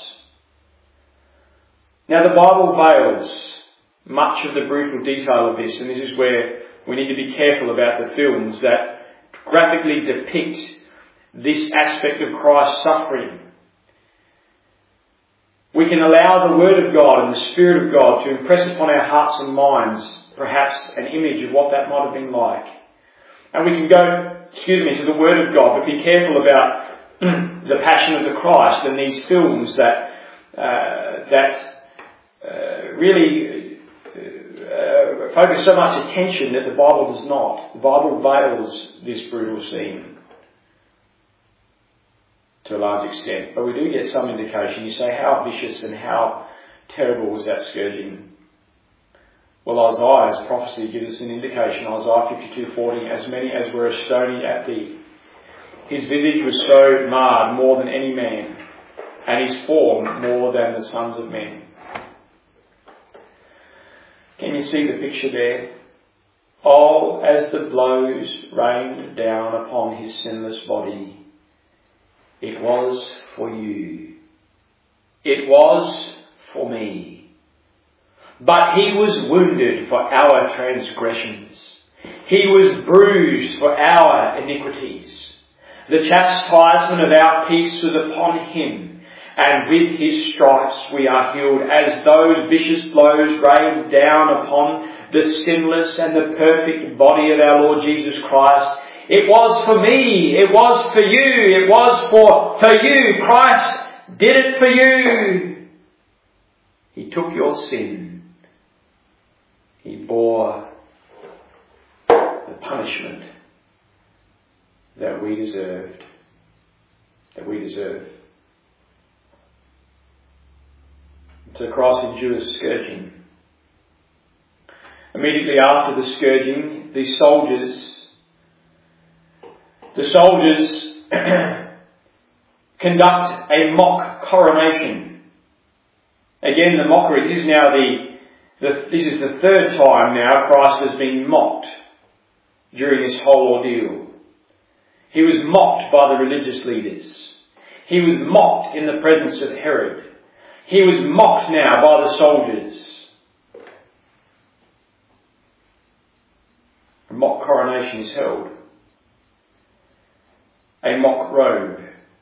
Now, the Bible veils much of the brutal detail of this, and this is where we need to be careful about the films that graphically depict this aspect of Christ's suffering. We can allow the Word of God and the Spirit of God to impress upon our hearts and minds perhaps an image of what that might have been like. And we can go, to the Word of God, but be careful about the Passion of the Christ and these films that really focus so much attention that the Bible does not. The Bible veils this brutal scene. to a large extent. But we do get some indication. You say, how vicious and how terrible was that scourging? Well, Isaiah's prophecy gives us an indication. Isaiah 52:40, as many as were a stony at thee. His visage was so marred more than any man, and his form more than the sons of men. Can you see the picture there? Oh, as the blows rained down upon his sinless body, it was for you. It was for me. But he was wounded for our transgressions. He was bruised for our iniquities. The chastisement of our peace was upon him, and with his stripes we are healed. As those vicious blows rained down upon the sinless and the perfect body of our Lord Jesus Christ, it was for me, it was for you, it was for you. Christ did it for you. He took your sin. He bore the punishment that we deserved. So Christ endured scourging. Immediately after the scourging, the soldiers conduct a mock coronation. Again, the mockery. This is now this is the third time now Christ has been mocked during this whole ordeal. He was mocked by the religious leaders. He was mocked in the presence of Herod. He was mocked now by the soldiers. A mock coronation is held. A mock robe.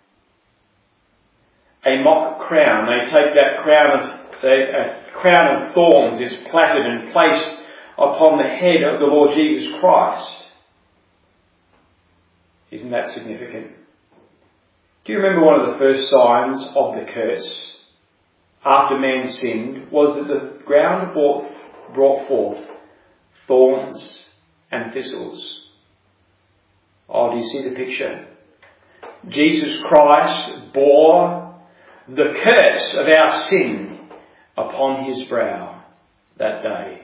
A mock crown. They take that a crown of thorns is plaited and placed upon the head of the Lord Jesus Christ. Isn't that significant? Do you remember one of the first signs of the curse after man sinned was that the ground brought forth thorns and thistles? Oh, do you see the picture? Jesus Christ bore the curse of our sin upon his brow that day.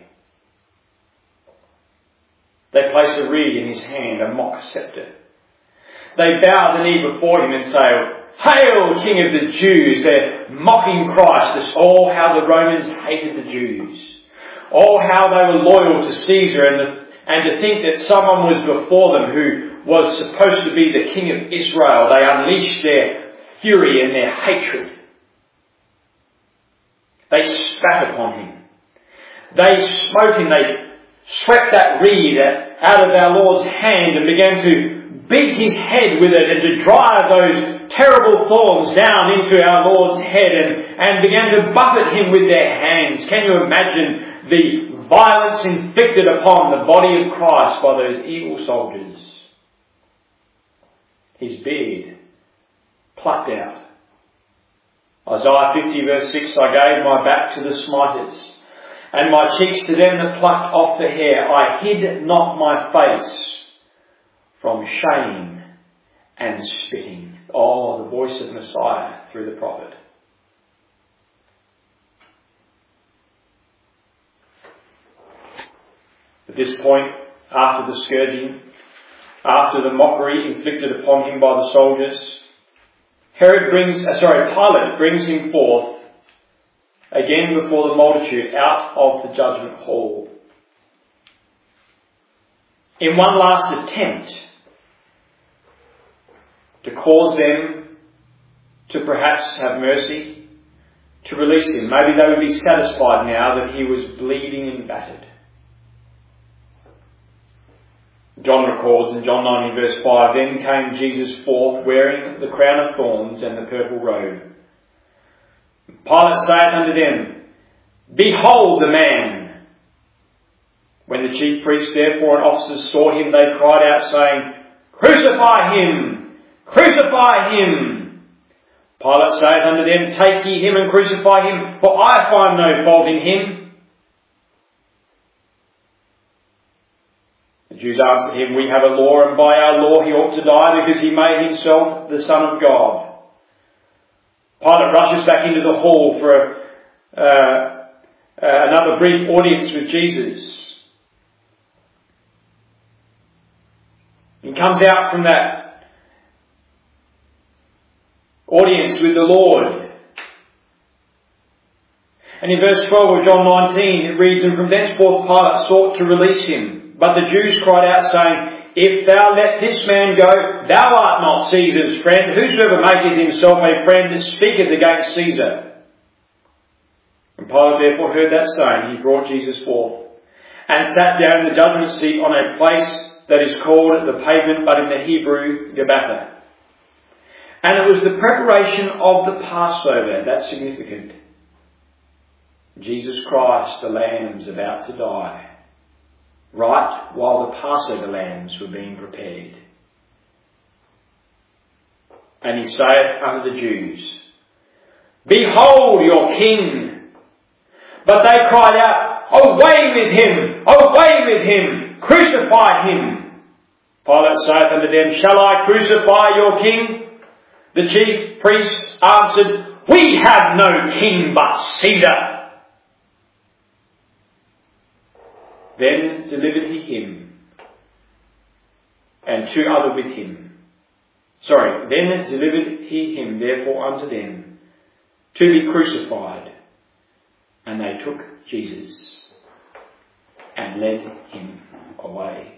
They place a reed in his hand, a mock scepter. They bow the knee before him and say, "Hail, King of the Jews!" They're mocking Christ. Oh, how the Romans hated the Jews. Oh, how they were loyal to Caesar, and to think that someone was before them who was supposed to be the King of Israel. They unleashed their fury and their hatred. They spat upon him. They smote him. They swept that reed out of our Lord's hand and began to beat his head with it and to drive those terrible thorns down into our Lord's head and began to buffet him with their hands. Can you imagine the violence inflicted upon the body of Christ by those evil soldiers? His beard plucked out. Isaiah 50 verse 6, I gave my back to the smiters, and my cheeks to them that plucked off the hair. I hid not my face from shame and spitting. Oh, the voice of Messiah through the prophet. At this point, after the scourging, after the mockery inflicted upon him by the soldiers, Pilate brings him forth again before the multitude out of the judgment hall. In one last attempt to cause them to perhaps have mercy, to release him. Maybe they would be satisfied now that he was bleeding and battered. John records in John 19 verse 5, Then came Jesus forth wearing the crown of thorns and the purple robe. Pilate saith unto them, Behold the man. When the chief priests therefore and officers saw him, they cried out, saying, Crucify him! Crucify him! Pilate saith unto them, Take ye him and crucify him, for I find no fault in him. The Jews answered him, We have a law, and by our law he ought to die, because he made himself the Son of God. Pilate rushes back into the hall for another brief audience with Jesus. He comes out from that audience with the Lord. And in verse 12 of John 19 it reads, "And from thenceforth Pilate sought to release him. But the Jews cried out, saying, If thou let this man go, thou art not Caesar's friend. Whosoever maketh himself a friend speaketh against Caesar." When Pilate therefore heard that saying, he brought Jesus forth, and sat down in the judgment seat on a place that is called the Pavement, but in the Hebrew, Gabbatha. And it was the preparation of the Passover. That's significant. Jesus Christ, the lamb's about to die, right while the Passover lambs were being prepared. And he saith unto the Jews, "Behold your king." But they cried out, "Away with him! Away with him! Crucify him!" Pilate saith unto them, "Shall I crucify your king?" The chief priests answered, "We have no king but Caesar." Then delivered he him, and two other with him. Then delivered he him therefore unto them, to be crucified. And they took Jesus, and led him away.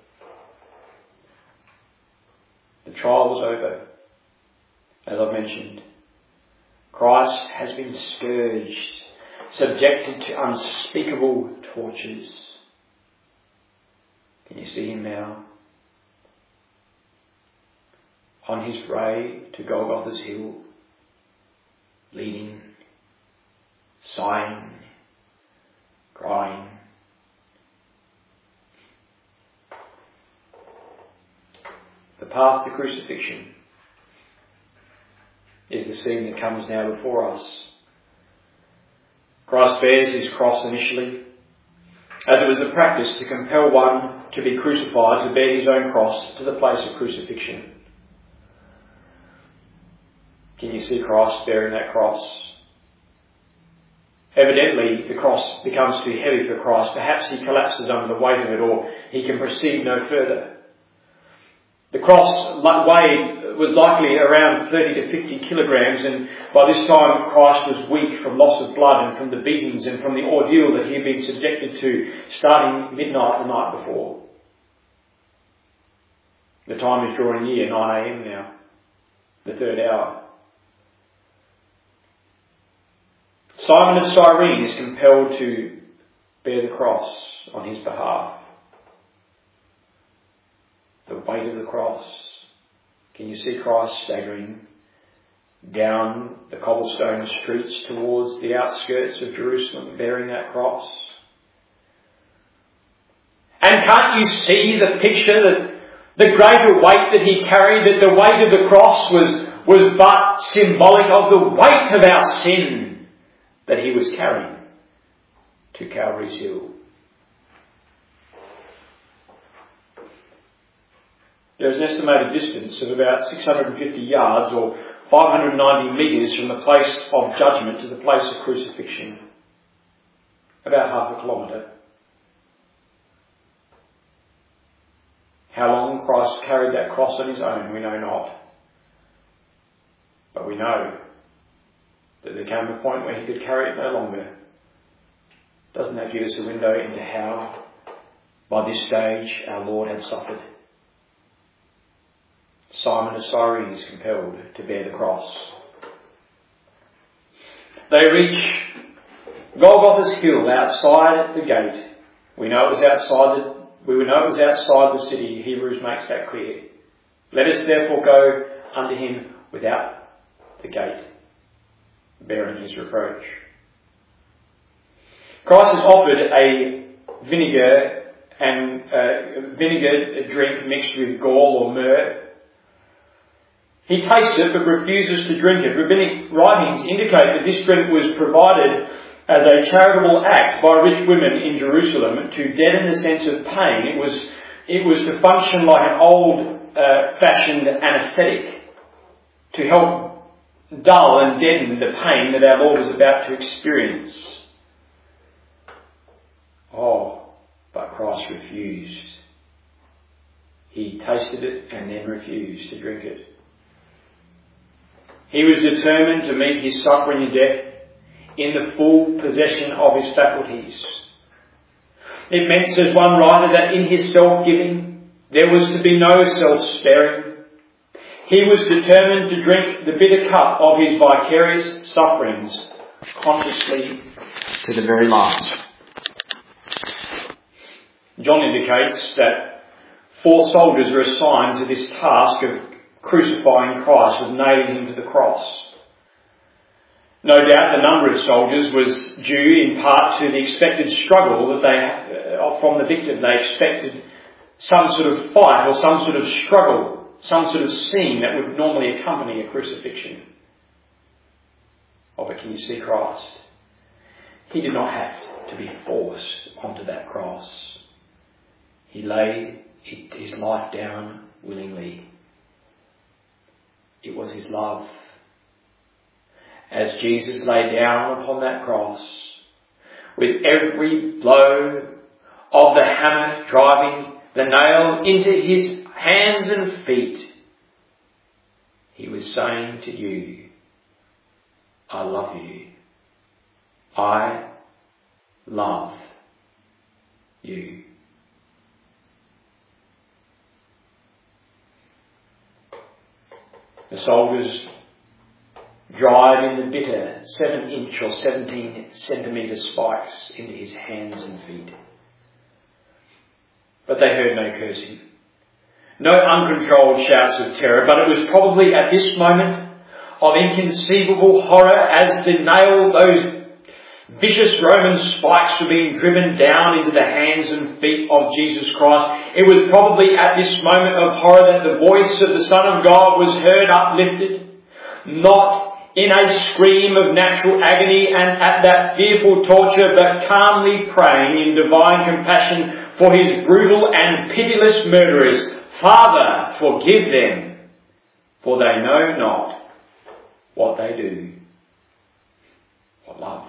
The trial was over, as I've mentioned. Christ has been scourged, subjected to unspeakable tortures. Can you see him now? On his way to Golgotha's hill, bleeding, sighing, crying. The path to crucifixion is the scene that comes now before us. Christ bears his cross initially, as it was the practice to compel one to be crucified to bear his own cross to the place of crucifixion. Can you see Christ bearing that cross? Evidently, the cross becomes too heavy for Christ. Perhaps he collapses under the weight of it, or he can proceed no further. The cross weighed was likely around 30 to 50 kilograms, and by this time Christ was weak from loss of blood and from the beatings and from the ordeal that he had been subjected to starting midnight the night before. The time is drawing near, 9 a.m. now, the third hour. Simon of Cyrene is compelled to bear the cross on his behalf. The weight of the cross. Can you see Christ staggering down the cobblestone streets towards the outskirts of Jerusalem, bearing that cross? And can't you see the picture, that the greater weight that he carried, that the weight of the cross was but symbolic of the weight of our sin that he was carrying to Calvary's Hill? There is an estimated distance of about 650 yards or 590 metres from the place of judgment to the place of crucifixion. About half a kilometre. How long Christ carried that cross on his own, we know not. But we know that there came a point where he could carry it no longer. Doesn't that give us a window into how, by this stage, our Lord had suffered? Simon of Cyrene is compelled to bear the cross. They reach Golgotha's hill outside the gate. We know it was outside the city. Hebrews makes that clear. Let us therefore go unto him without the gate, bearing his reproach. Christ is offered a vinegar drink mixed with gall or myrrh. He tastes it but refuses to drink it. Rabbinic writings indicate that this drink was provided as a charitable act by rich women in Jerusalem to deaden the sense of pain. It was to function like an old-fashioned anaesthetic to help dull and deaden the pain that our Lord was about to experience. Oh, but Christ refused. He tasted it and then refused to drink it. He was determined to meet his suffering and death in the full possession of his faculties. It meant, says one writer, that in his self-giving there was to be no self-sparing. He was determined to drink the bitter cup of his vicarious sufferings consciously to the very last. John indicates that 4 soldiers were assigned to this task of crucifying Christ, of nailing him to the cross. No doubt the number of soldiers was due in part to the expected struggle that they from the victim. They expected some sort of fight or some sort of struggle, some sort of scene that would normally accompany a crucifixion. Oh, but can you see Christ? He did not have to be forced onto that cross. He laid his life down willingly. It was his love. As Jesus lay down upon that cross, with every blow of the hammer driving the nail into his hands and feet, he was saying to you, I love you. I love you. The soldiers drive in the bitter 7-inch or 17 centimetre spikes into his hands and feet. But they heard no cursing, no uncontrolled shouts of terror, but it was probably at this moment of inconceivable horror as those vicious Roman spikes were being driven down into the hands and feet of Jesus Christ. It was probably at this moment of horror that the voice of the Son of God was heard uplifted, not in a scream of natural agony and at that fearful torture, but calmly praying in divine compassion for his brutal and pitiless murderers. Father, forgive them, for they know not what they do. What love.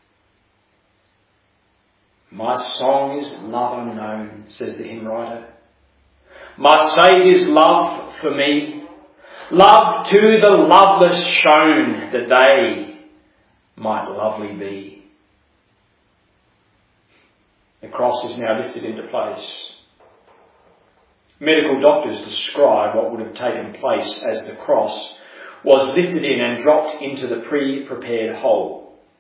My song is love unknown, says the hymn writer. My Saviour's love for me, love to the loveless shown, that they might lovely be. The cross is now lifted into place. Medical doctors describe what would have taken place as the cross was lifted in and dropped into the pre-prepared hole.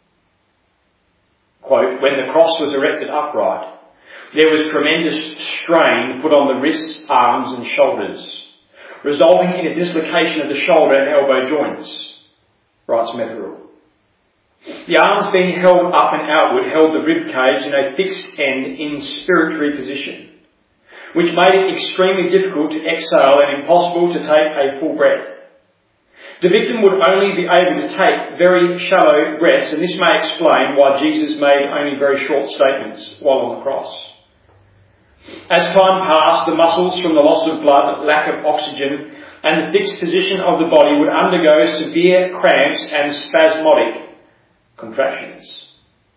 Quote, when the cross was erected upright, there was tremendous strain put on the wrists, arms and shoulders, resulting in a dislocation of the shoulder and elbow joints, writes Metherell. The arms being held up and outward held the rib cage in a fixed end in inspiratory position, which made it extremely difficult to exhale and impossible to take a full breath. The victim would only be able to take very shallow breaths, and this may explain why Jesus made only very short statements while on the cross. As time passed, the muscles from the loss of blood, lack of oxygen, and the fixed position of the body would undergo severe cramps and spasmodic contractions.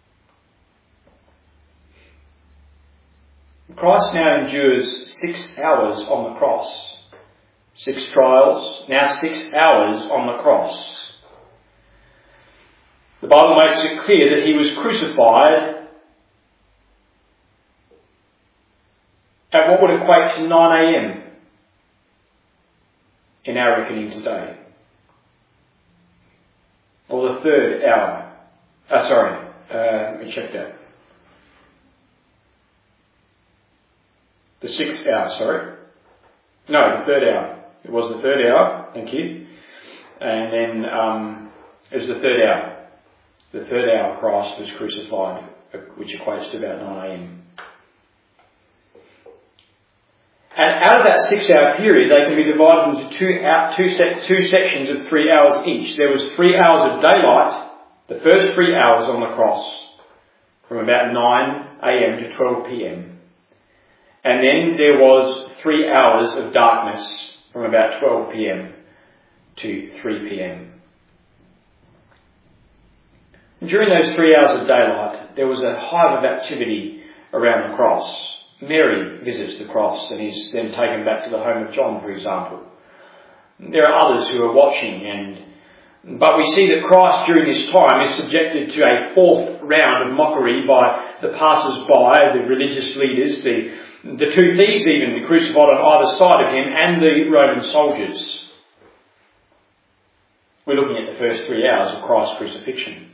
Christ now endures 6 hours on the cross. 6 trials, now 6 hours on the cross. The Bible makes it clear that he was crucified at what would equate to 9 a.m. in our reckoning today. Or the 3rd hour. Let me check that. The 6th hour, No, the 3rd hour. It was the 3rd hour, thank you. And then it was the 3rd hour. The 3rd hour Christ was crucified, which equates to about 9 a.m. And out of that 6 hour period, they can be divided into two sections of 3 hours each. There was 3 hours of daylight, the first 3 hours on the cross, from about 9 a.m. to 12 p.m. And then there was 3 hours of darkness from about 12 p.m. to 3 p.m. During those 3 hours of daylight, there was a hive of activity around the cross. Mary visits the cross and is then taken back to the home of John, for example. There are others who are watching, but we see that Christ during this time is subjected to a fourth round of mockery by the passers-by, the religious leaders, the two thieves even, crucified on either side of him, and the Roman soldiers. We're looking at the first 3 hours of Christ's crucifixion.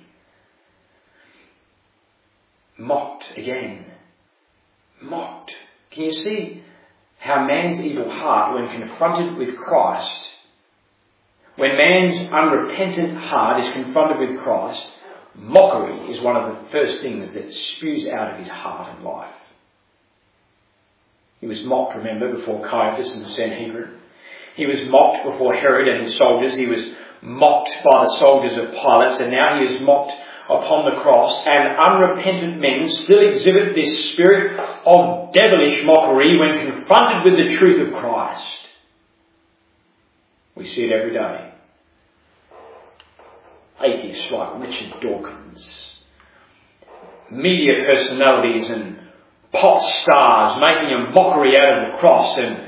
Mocked again. Mocked. Can you see how man's evil heart, when confronted with Christ, when man's unrepentant heart is confronted with Christ, mockery is one of the first things that spews out of his heart and life. He was mocked, remember, before Caiaphas and the Sanhedrin. He was mocked before Herod and his soldiers. He was mocked by the soldiers of Pilate, and now he is mocked upon the cross. And unrepentant men still exhibit this spirit of devilish mockery when confronted with the truth of Christ. We see it every day. Atheists like Richard Dawkins, media personalities and pop stars making a mockery out of the cross, and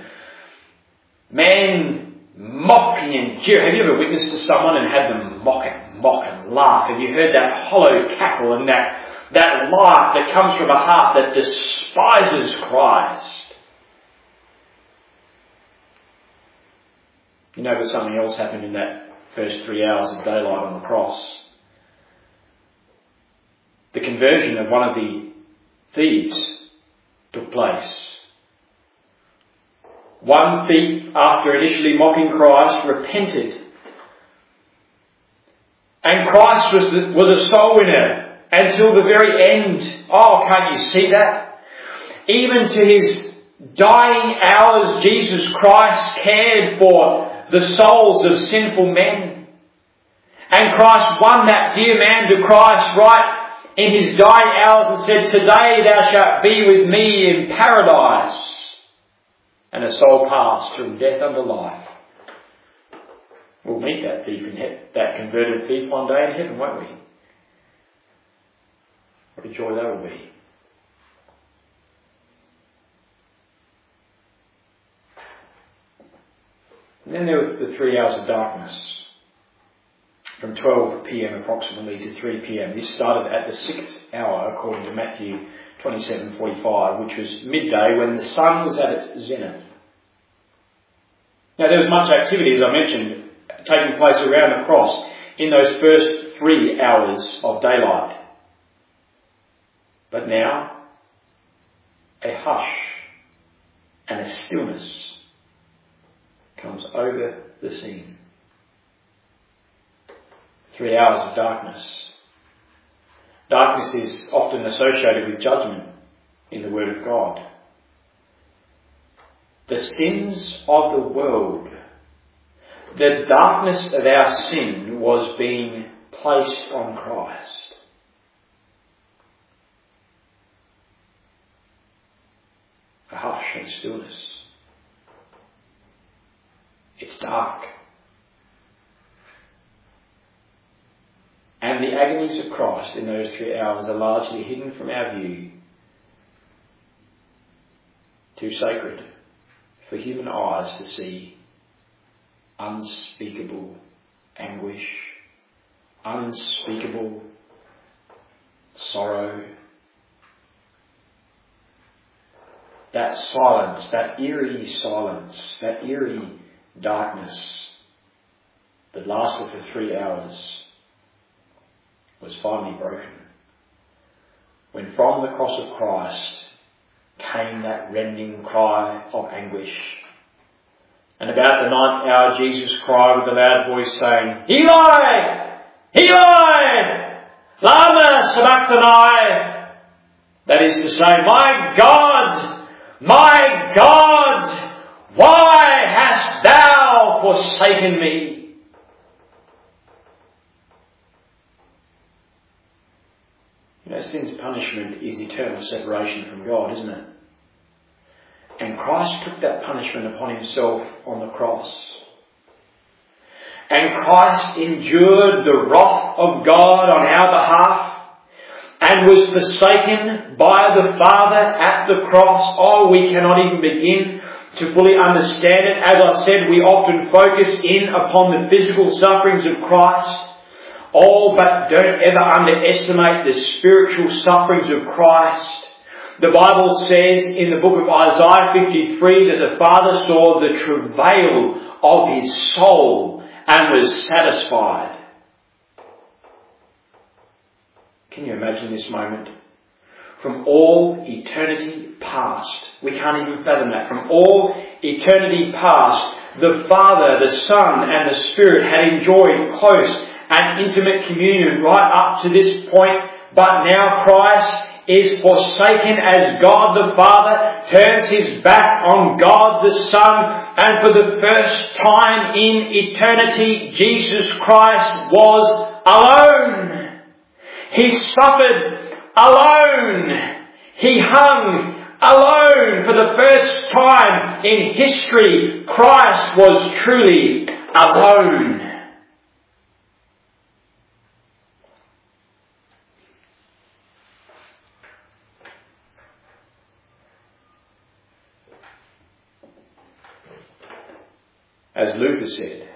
man mocking and jeer. Have you ever witnessed to someone and had them mock and laugh? Have you heard that hollow cackle and that laugh that comes from a heart that despises Christ? You know that something else happened in that first 3 hours of daylight on the cross. The conversion of one of the thieves took place. One thief, after initially mocking Christ, repented. And Christ was a soul winner until the very end. Oh, can't you see that? Even to his dying hours, Jesus Christ cared for the souls of sinful men. And Christ won that dear man to Christ right in his dying hours and said, "Today thou shalt be with me in paradise." And a soul passed from death unto life. We'll meet that thief in heaven, that converted thief one day in heaven, won't we? What a joy that will be. And then there was the 3 hours of darkness, from 12 p.m. approximately to 3 p.m. This started at the 6th hour, according to Matthew 27:45, which was midday when the sun was at its zenith. Now there was much activity, as I mentioned, taking place around the cross in those first 3 hours of daylight. But now, a hush and a stillness comes over the scene. 3 hours of darkness. Darkness is often associated with judgment in the Word of God. The sins of the world, the darkness of our sin was being placed on Christ. A hush and stillness. It's dark. And the agonies of Christ in those 3 hours are largely hidden from our view. Too sacred for human eyes to see. Unspeakable anguish, unspeakable sorrow. That silence, that eerie silence, that eerie darkness that lasted for 3 hours was finally broken when from the cross of Christ came that rending cry of anguish. And about the 9th hour Jesus cried with a loud voice saying, "Eli! Eli! Lama sabachthani!" That is to say, my God, why hast thou forsaken me?" You know, sin's punishment is eternal separation from God, isn't it? And Christ took that punishment upon himself on the cross. and Christ endured the wrath of God on our behalf and was forsaken by the Father at the cross. Oh, we cannot even begin to fully understand it. As I said, we often focus in upon the physical sufferings of Christ. Oh, but don't ever underestimate the spiritual sufferings of Christ. The Bible says in the book of Isaiah 53 that the Father saw the travail of His soul and was satisfied. Can you imagine this moment? From all eternity past, we can't even fathom that. From all eternity past, the Father, the Son and the Spirit had enjoyed close and intimate communion right up to this point. But now Christ is forsaken as God the Father turns His back on God the Son, and for the first time in eternity, Jesus Christ was alone. He suffered alone. He hung alone. For the first time in history, Christ was truly alone. As Luther said,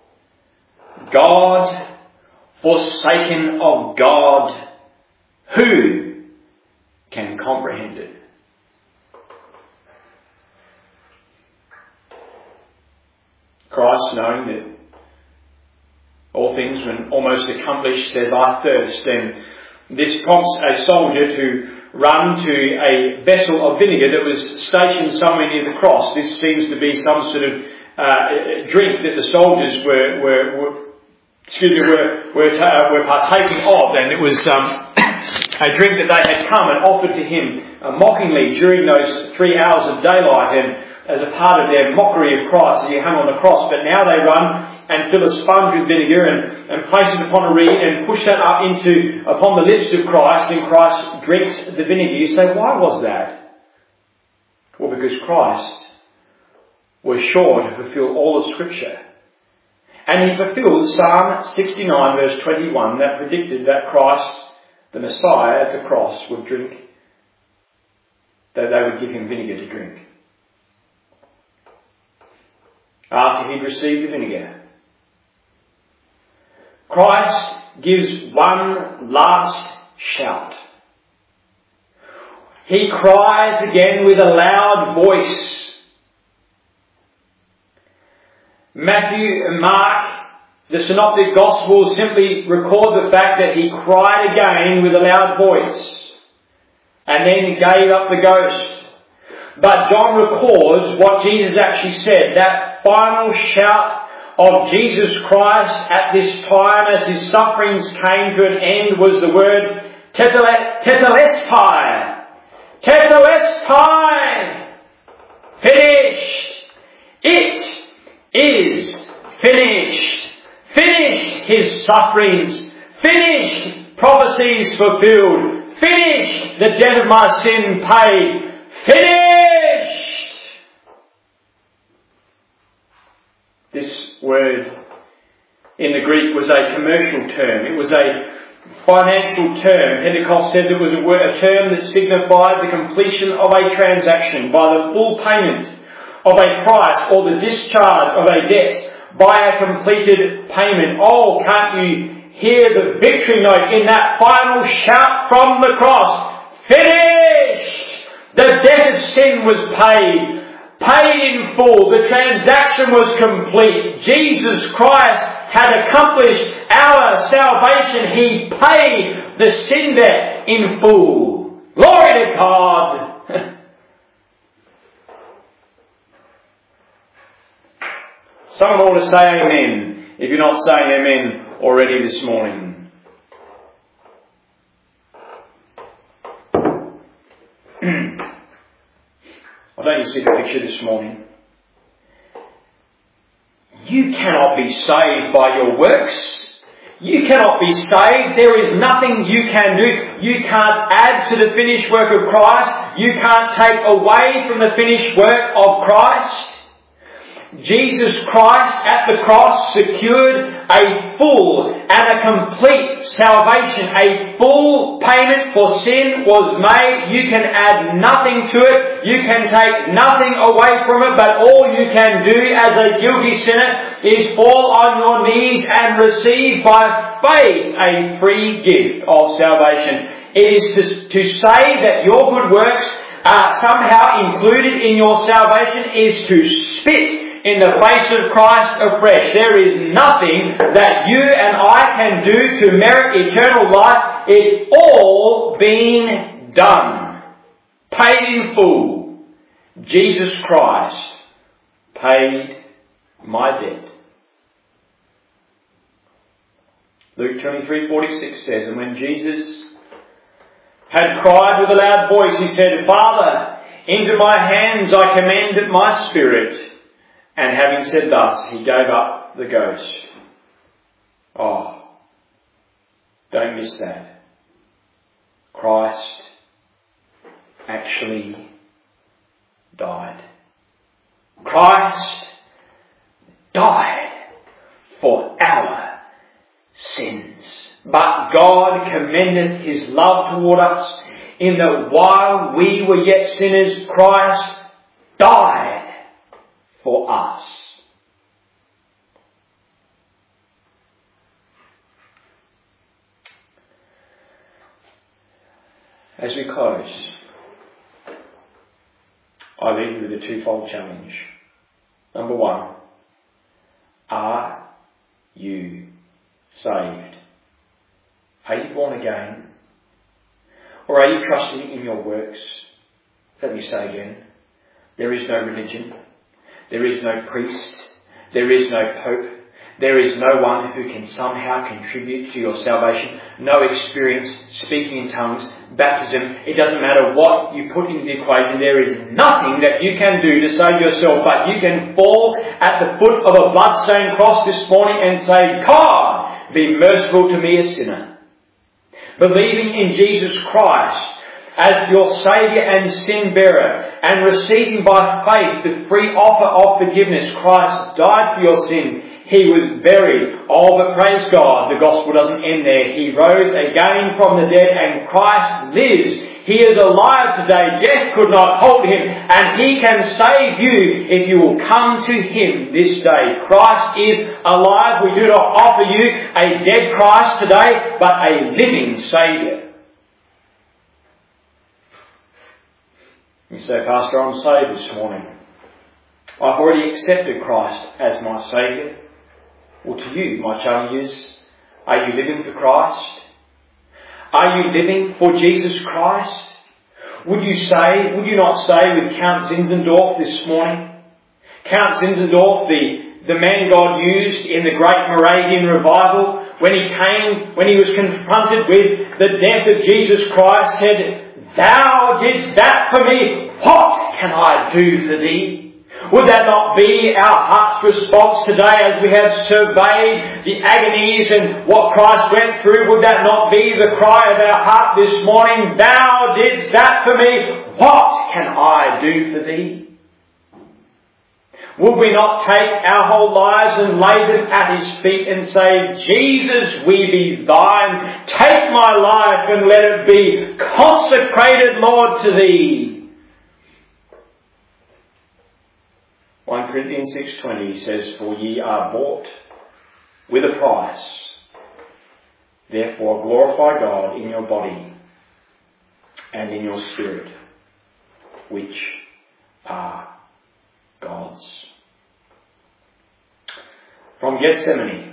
God forsaken of God, who can comprehend it? Christ, knowing that all things when almost accomplished, says, I thirst. And this prompts a soldier to run to a vessel of vinegar that was stationed somewhere near the cross. This seems to be some sort of drink that the soldiers were partaking of, and it was a drink that they had come and offered to him mockingly during those 3 hours of daylight, and as a part of their mockery of Christ as He hung on the cross. But now they run and fill a sponge with vinegar and place it upon a reed and push that up upon the lips of Christ, and Christ drinks the vinegar. You say, why was that? Well, because Christ was sure to fulfill all of Scripture. And He fulfilled Psalm 69 verse 21 that predicted that Christ, the Messiah at the cross, would drink, that they would give Him vinegar to drink. After He'd received the vinegar, Christ gives one last shout. He cries again with a loud voice. Matthew and Mark, the Synoptic Gospels, simply record the fact that He cried again with a loud voice and then gave up the ghost. But John records what Jesus actually said. That final shout of Jesus Christ at this time as His sufferings came to an end was the word tetelestai. Tetelestai! Finished! It is finished. Finished His sufferings. Finished prophecies fulfilled. Finished the debt of my sin paid. Finished! This word in the Greek was a commercial term. It was a financial term. Pentecost says it was a term that signified the completion of a transaction by the full payment of a price or the discharge of a debt by a completed payment. Oh, can't you hear the victory note in that final shout from the cross? Finished! The debt of sin was paid in full. The transaction was complete. Jesus Christ had accomplished our salvation. He paid the sin debt in full. Glory to God! Someone ought to say amen if you're not saying amen already this morning. Well, don't you see the picture this morning? You cannot be saved by your works. You cannot be saved. There is nothing you can do. You can't add to the finished work of Christ. You can't take away from the finished work of Christ. Jesus Christ at the cross secured a full and a complete salvation. A full payment for sin was made. You can add nothing to it. You can take nothing away from it. But all you can do as a guilty sinner is fall on your knees and receive by faith a free gift of salvation. It is to say that your good works are somehow included in your salvation is to spit in the face of Christ afresh. There is nothing that you and I can do to merit eternal life. It's all been done. Paid in full. Jesus Christ paid my debt. Luke 23:46 says, and when Jesus had cried with a loud voice, he said, Father, into my hands I commend my spirit. And having said thus, he gave up the ghost. Oh, don't miss that. Christ actually died. Christ died for our sins. But God commended His love toward us in that while we were yet sinners, Christ died for us. As we close, I leave you with a twofold challenge. Number one, are you saved? Are you born again? Or are you trusting in your works? Let me say again, there is no religion. There is no priest. There is no pope. There is no one who can somehow contribute to your salvation. No experience, speaking in tongues, baptism. It doesn't matter what you put in the equation. There is nothing that you can do to save yourself. But you can fall at the foot of a bloodstained cross this morning and say, God, be merciful to me, a sinner. Believing in Jesus Christ as your Saviour and sin bearer, and receiving by faith the free offer of forgiveness. Christ died for your sins. He was buried. Oh, but praise God, the gospel doesn't end there. He rose again from the dead, and Christ lives. He is alive today. Death could not hold Him, and He can save you if you will come to Him this day. Christ is alive. We do not offer you a dead Christ today, but a living Saviour. You say, Pastor, I'm saved this morning. I've already accepted Christ as my Saviour. Well, to you, my challenge is, are you living for Christ? Are you living for Jesus Christ? Would you not say with Count Zinzendorf this morning? Count Zinzendorf, the man God used in the Great Moravian Revival, when he was confronted with the death of Jesus Christ, said, Thou didst that for me, what can I do for thee? Would that not be our heart's response today as we have surveyed the agonies and what Christ went through? Would that not be the cry of our heart this morning? Thou didst that for me, what can I do for thee? Would we not take our whole lives and lay them at His feet and say, Jesus, we be Thine. Take my life and let it be consecrated, Lord, to Thee. 1 Corinthians 6:20 says, For ye are bought with a price. Therefore glorify God in your body and in your spirit, which are God's. From Gethsemane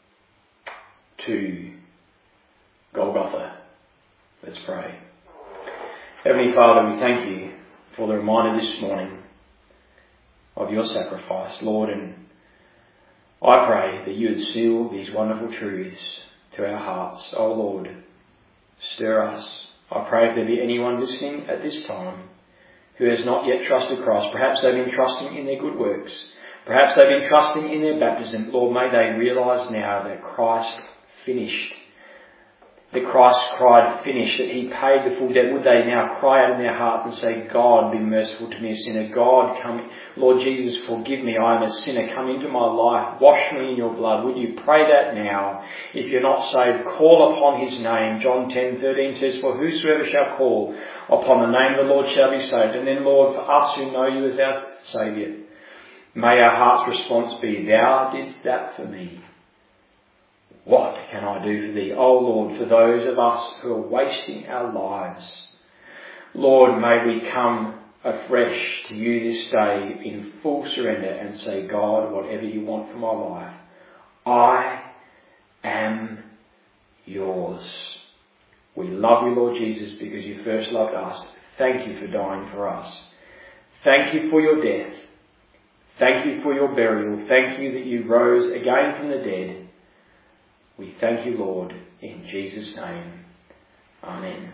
to Golgotha. Let's pray. Heavenly Father, we thank You for the reminder this morning of Your sacrifice, Lord, and I pray that You would seal these wonderful truths to our hearts. Oh Lord, stir us. I pray if there be anyone listening at this time who has not yet trusted Christ, perhaps they've been trusting in their good works, perhaps they've been trusting in their baptism, Lord, may they realise now that Christ finished that Christ cried, "Finish," that he paid the full debt, would they now cry out in their hearts and say, "God, be merciful to me, a sinner. God, come, Lord Jesus, forgive me. I am a sinner. Come into my life. Wash me in your blood." Would you pray that now? If you're not saved, call upon his name. John 10:13 says, "For whosoever shall call upon the name of the Lord shall be saved." And then, Lord, for us who know you as our Saviour, may our heart's response be, "Thou didst that for me. What can I do for thee?" Oh Lord, for those of us who are wasting our lives, Lord, may we come afresh to you this day in full surrender and say, "God, whatever you want for my life, I am yours." We love you, Lord Jesus, because you first loved us. Thank you for dying for us. Thank you for your death. Thank you for your burial. Thank you that you rose again from the dead. We thank you, Lord, in Jesus' name. Amen.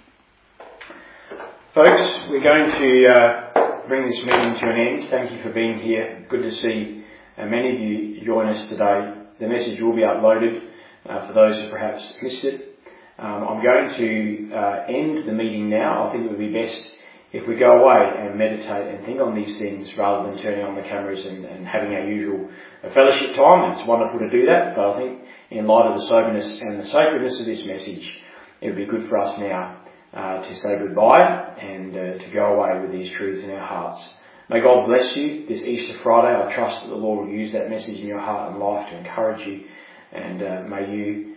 Folks, we're going to bring this meeting to an end. Thank you for being here. Good to see many of you join us today. The message will be uploaded for those who perhaps missed it. I'm going to end the meeting now. I think it would be best if we go away and meditate and think on these things rather than turning on the cameras and having our usual fellowship time. It's wonderful to do that, but I think in light of the soberness and the sacredness of this message, it would be good for us now to say goodbye and to go away with these truths in our hearts. May God bless you this Easter Friday. I trust that the Lord will use that message in your heart and life to encourage you, and may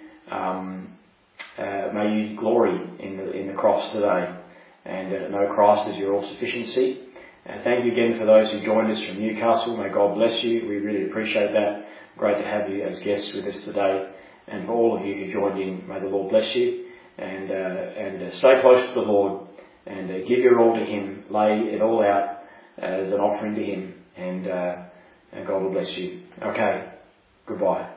you glory in the cross today and know Christ as your all-sufficiency. Thank you again for those who joined us from Newcastle. May God bless you. We really appreciate that. Great to have you as guests with us today. And for all of you who joined in, may the Lord bless you. And stay close to the Lord and give your all to him. Lay it all out as an offering to him. And God will bless you. Okay. Goodbye.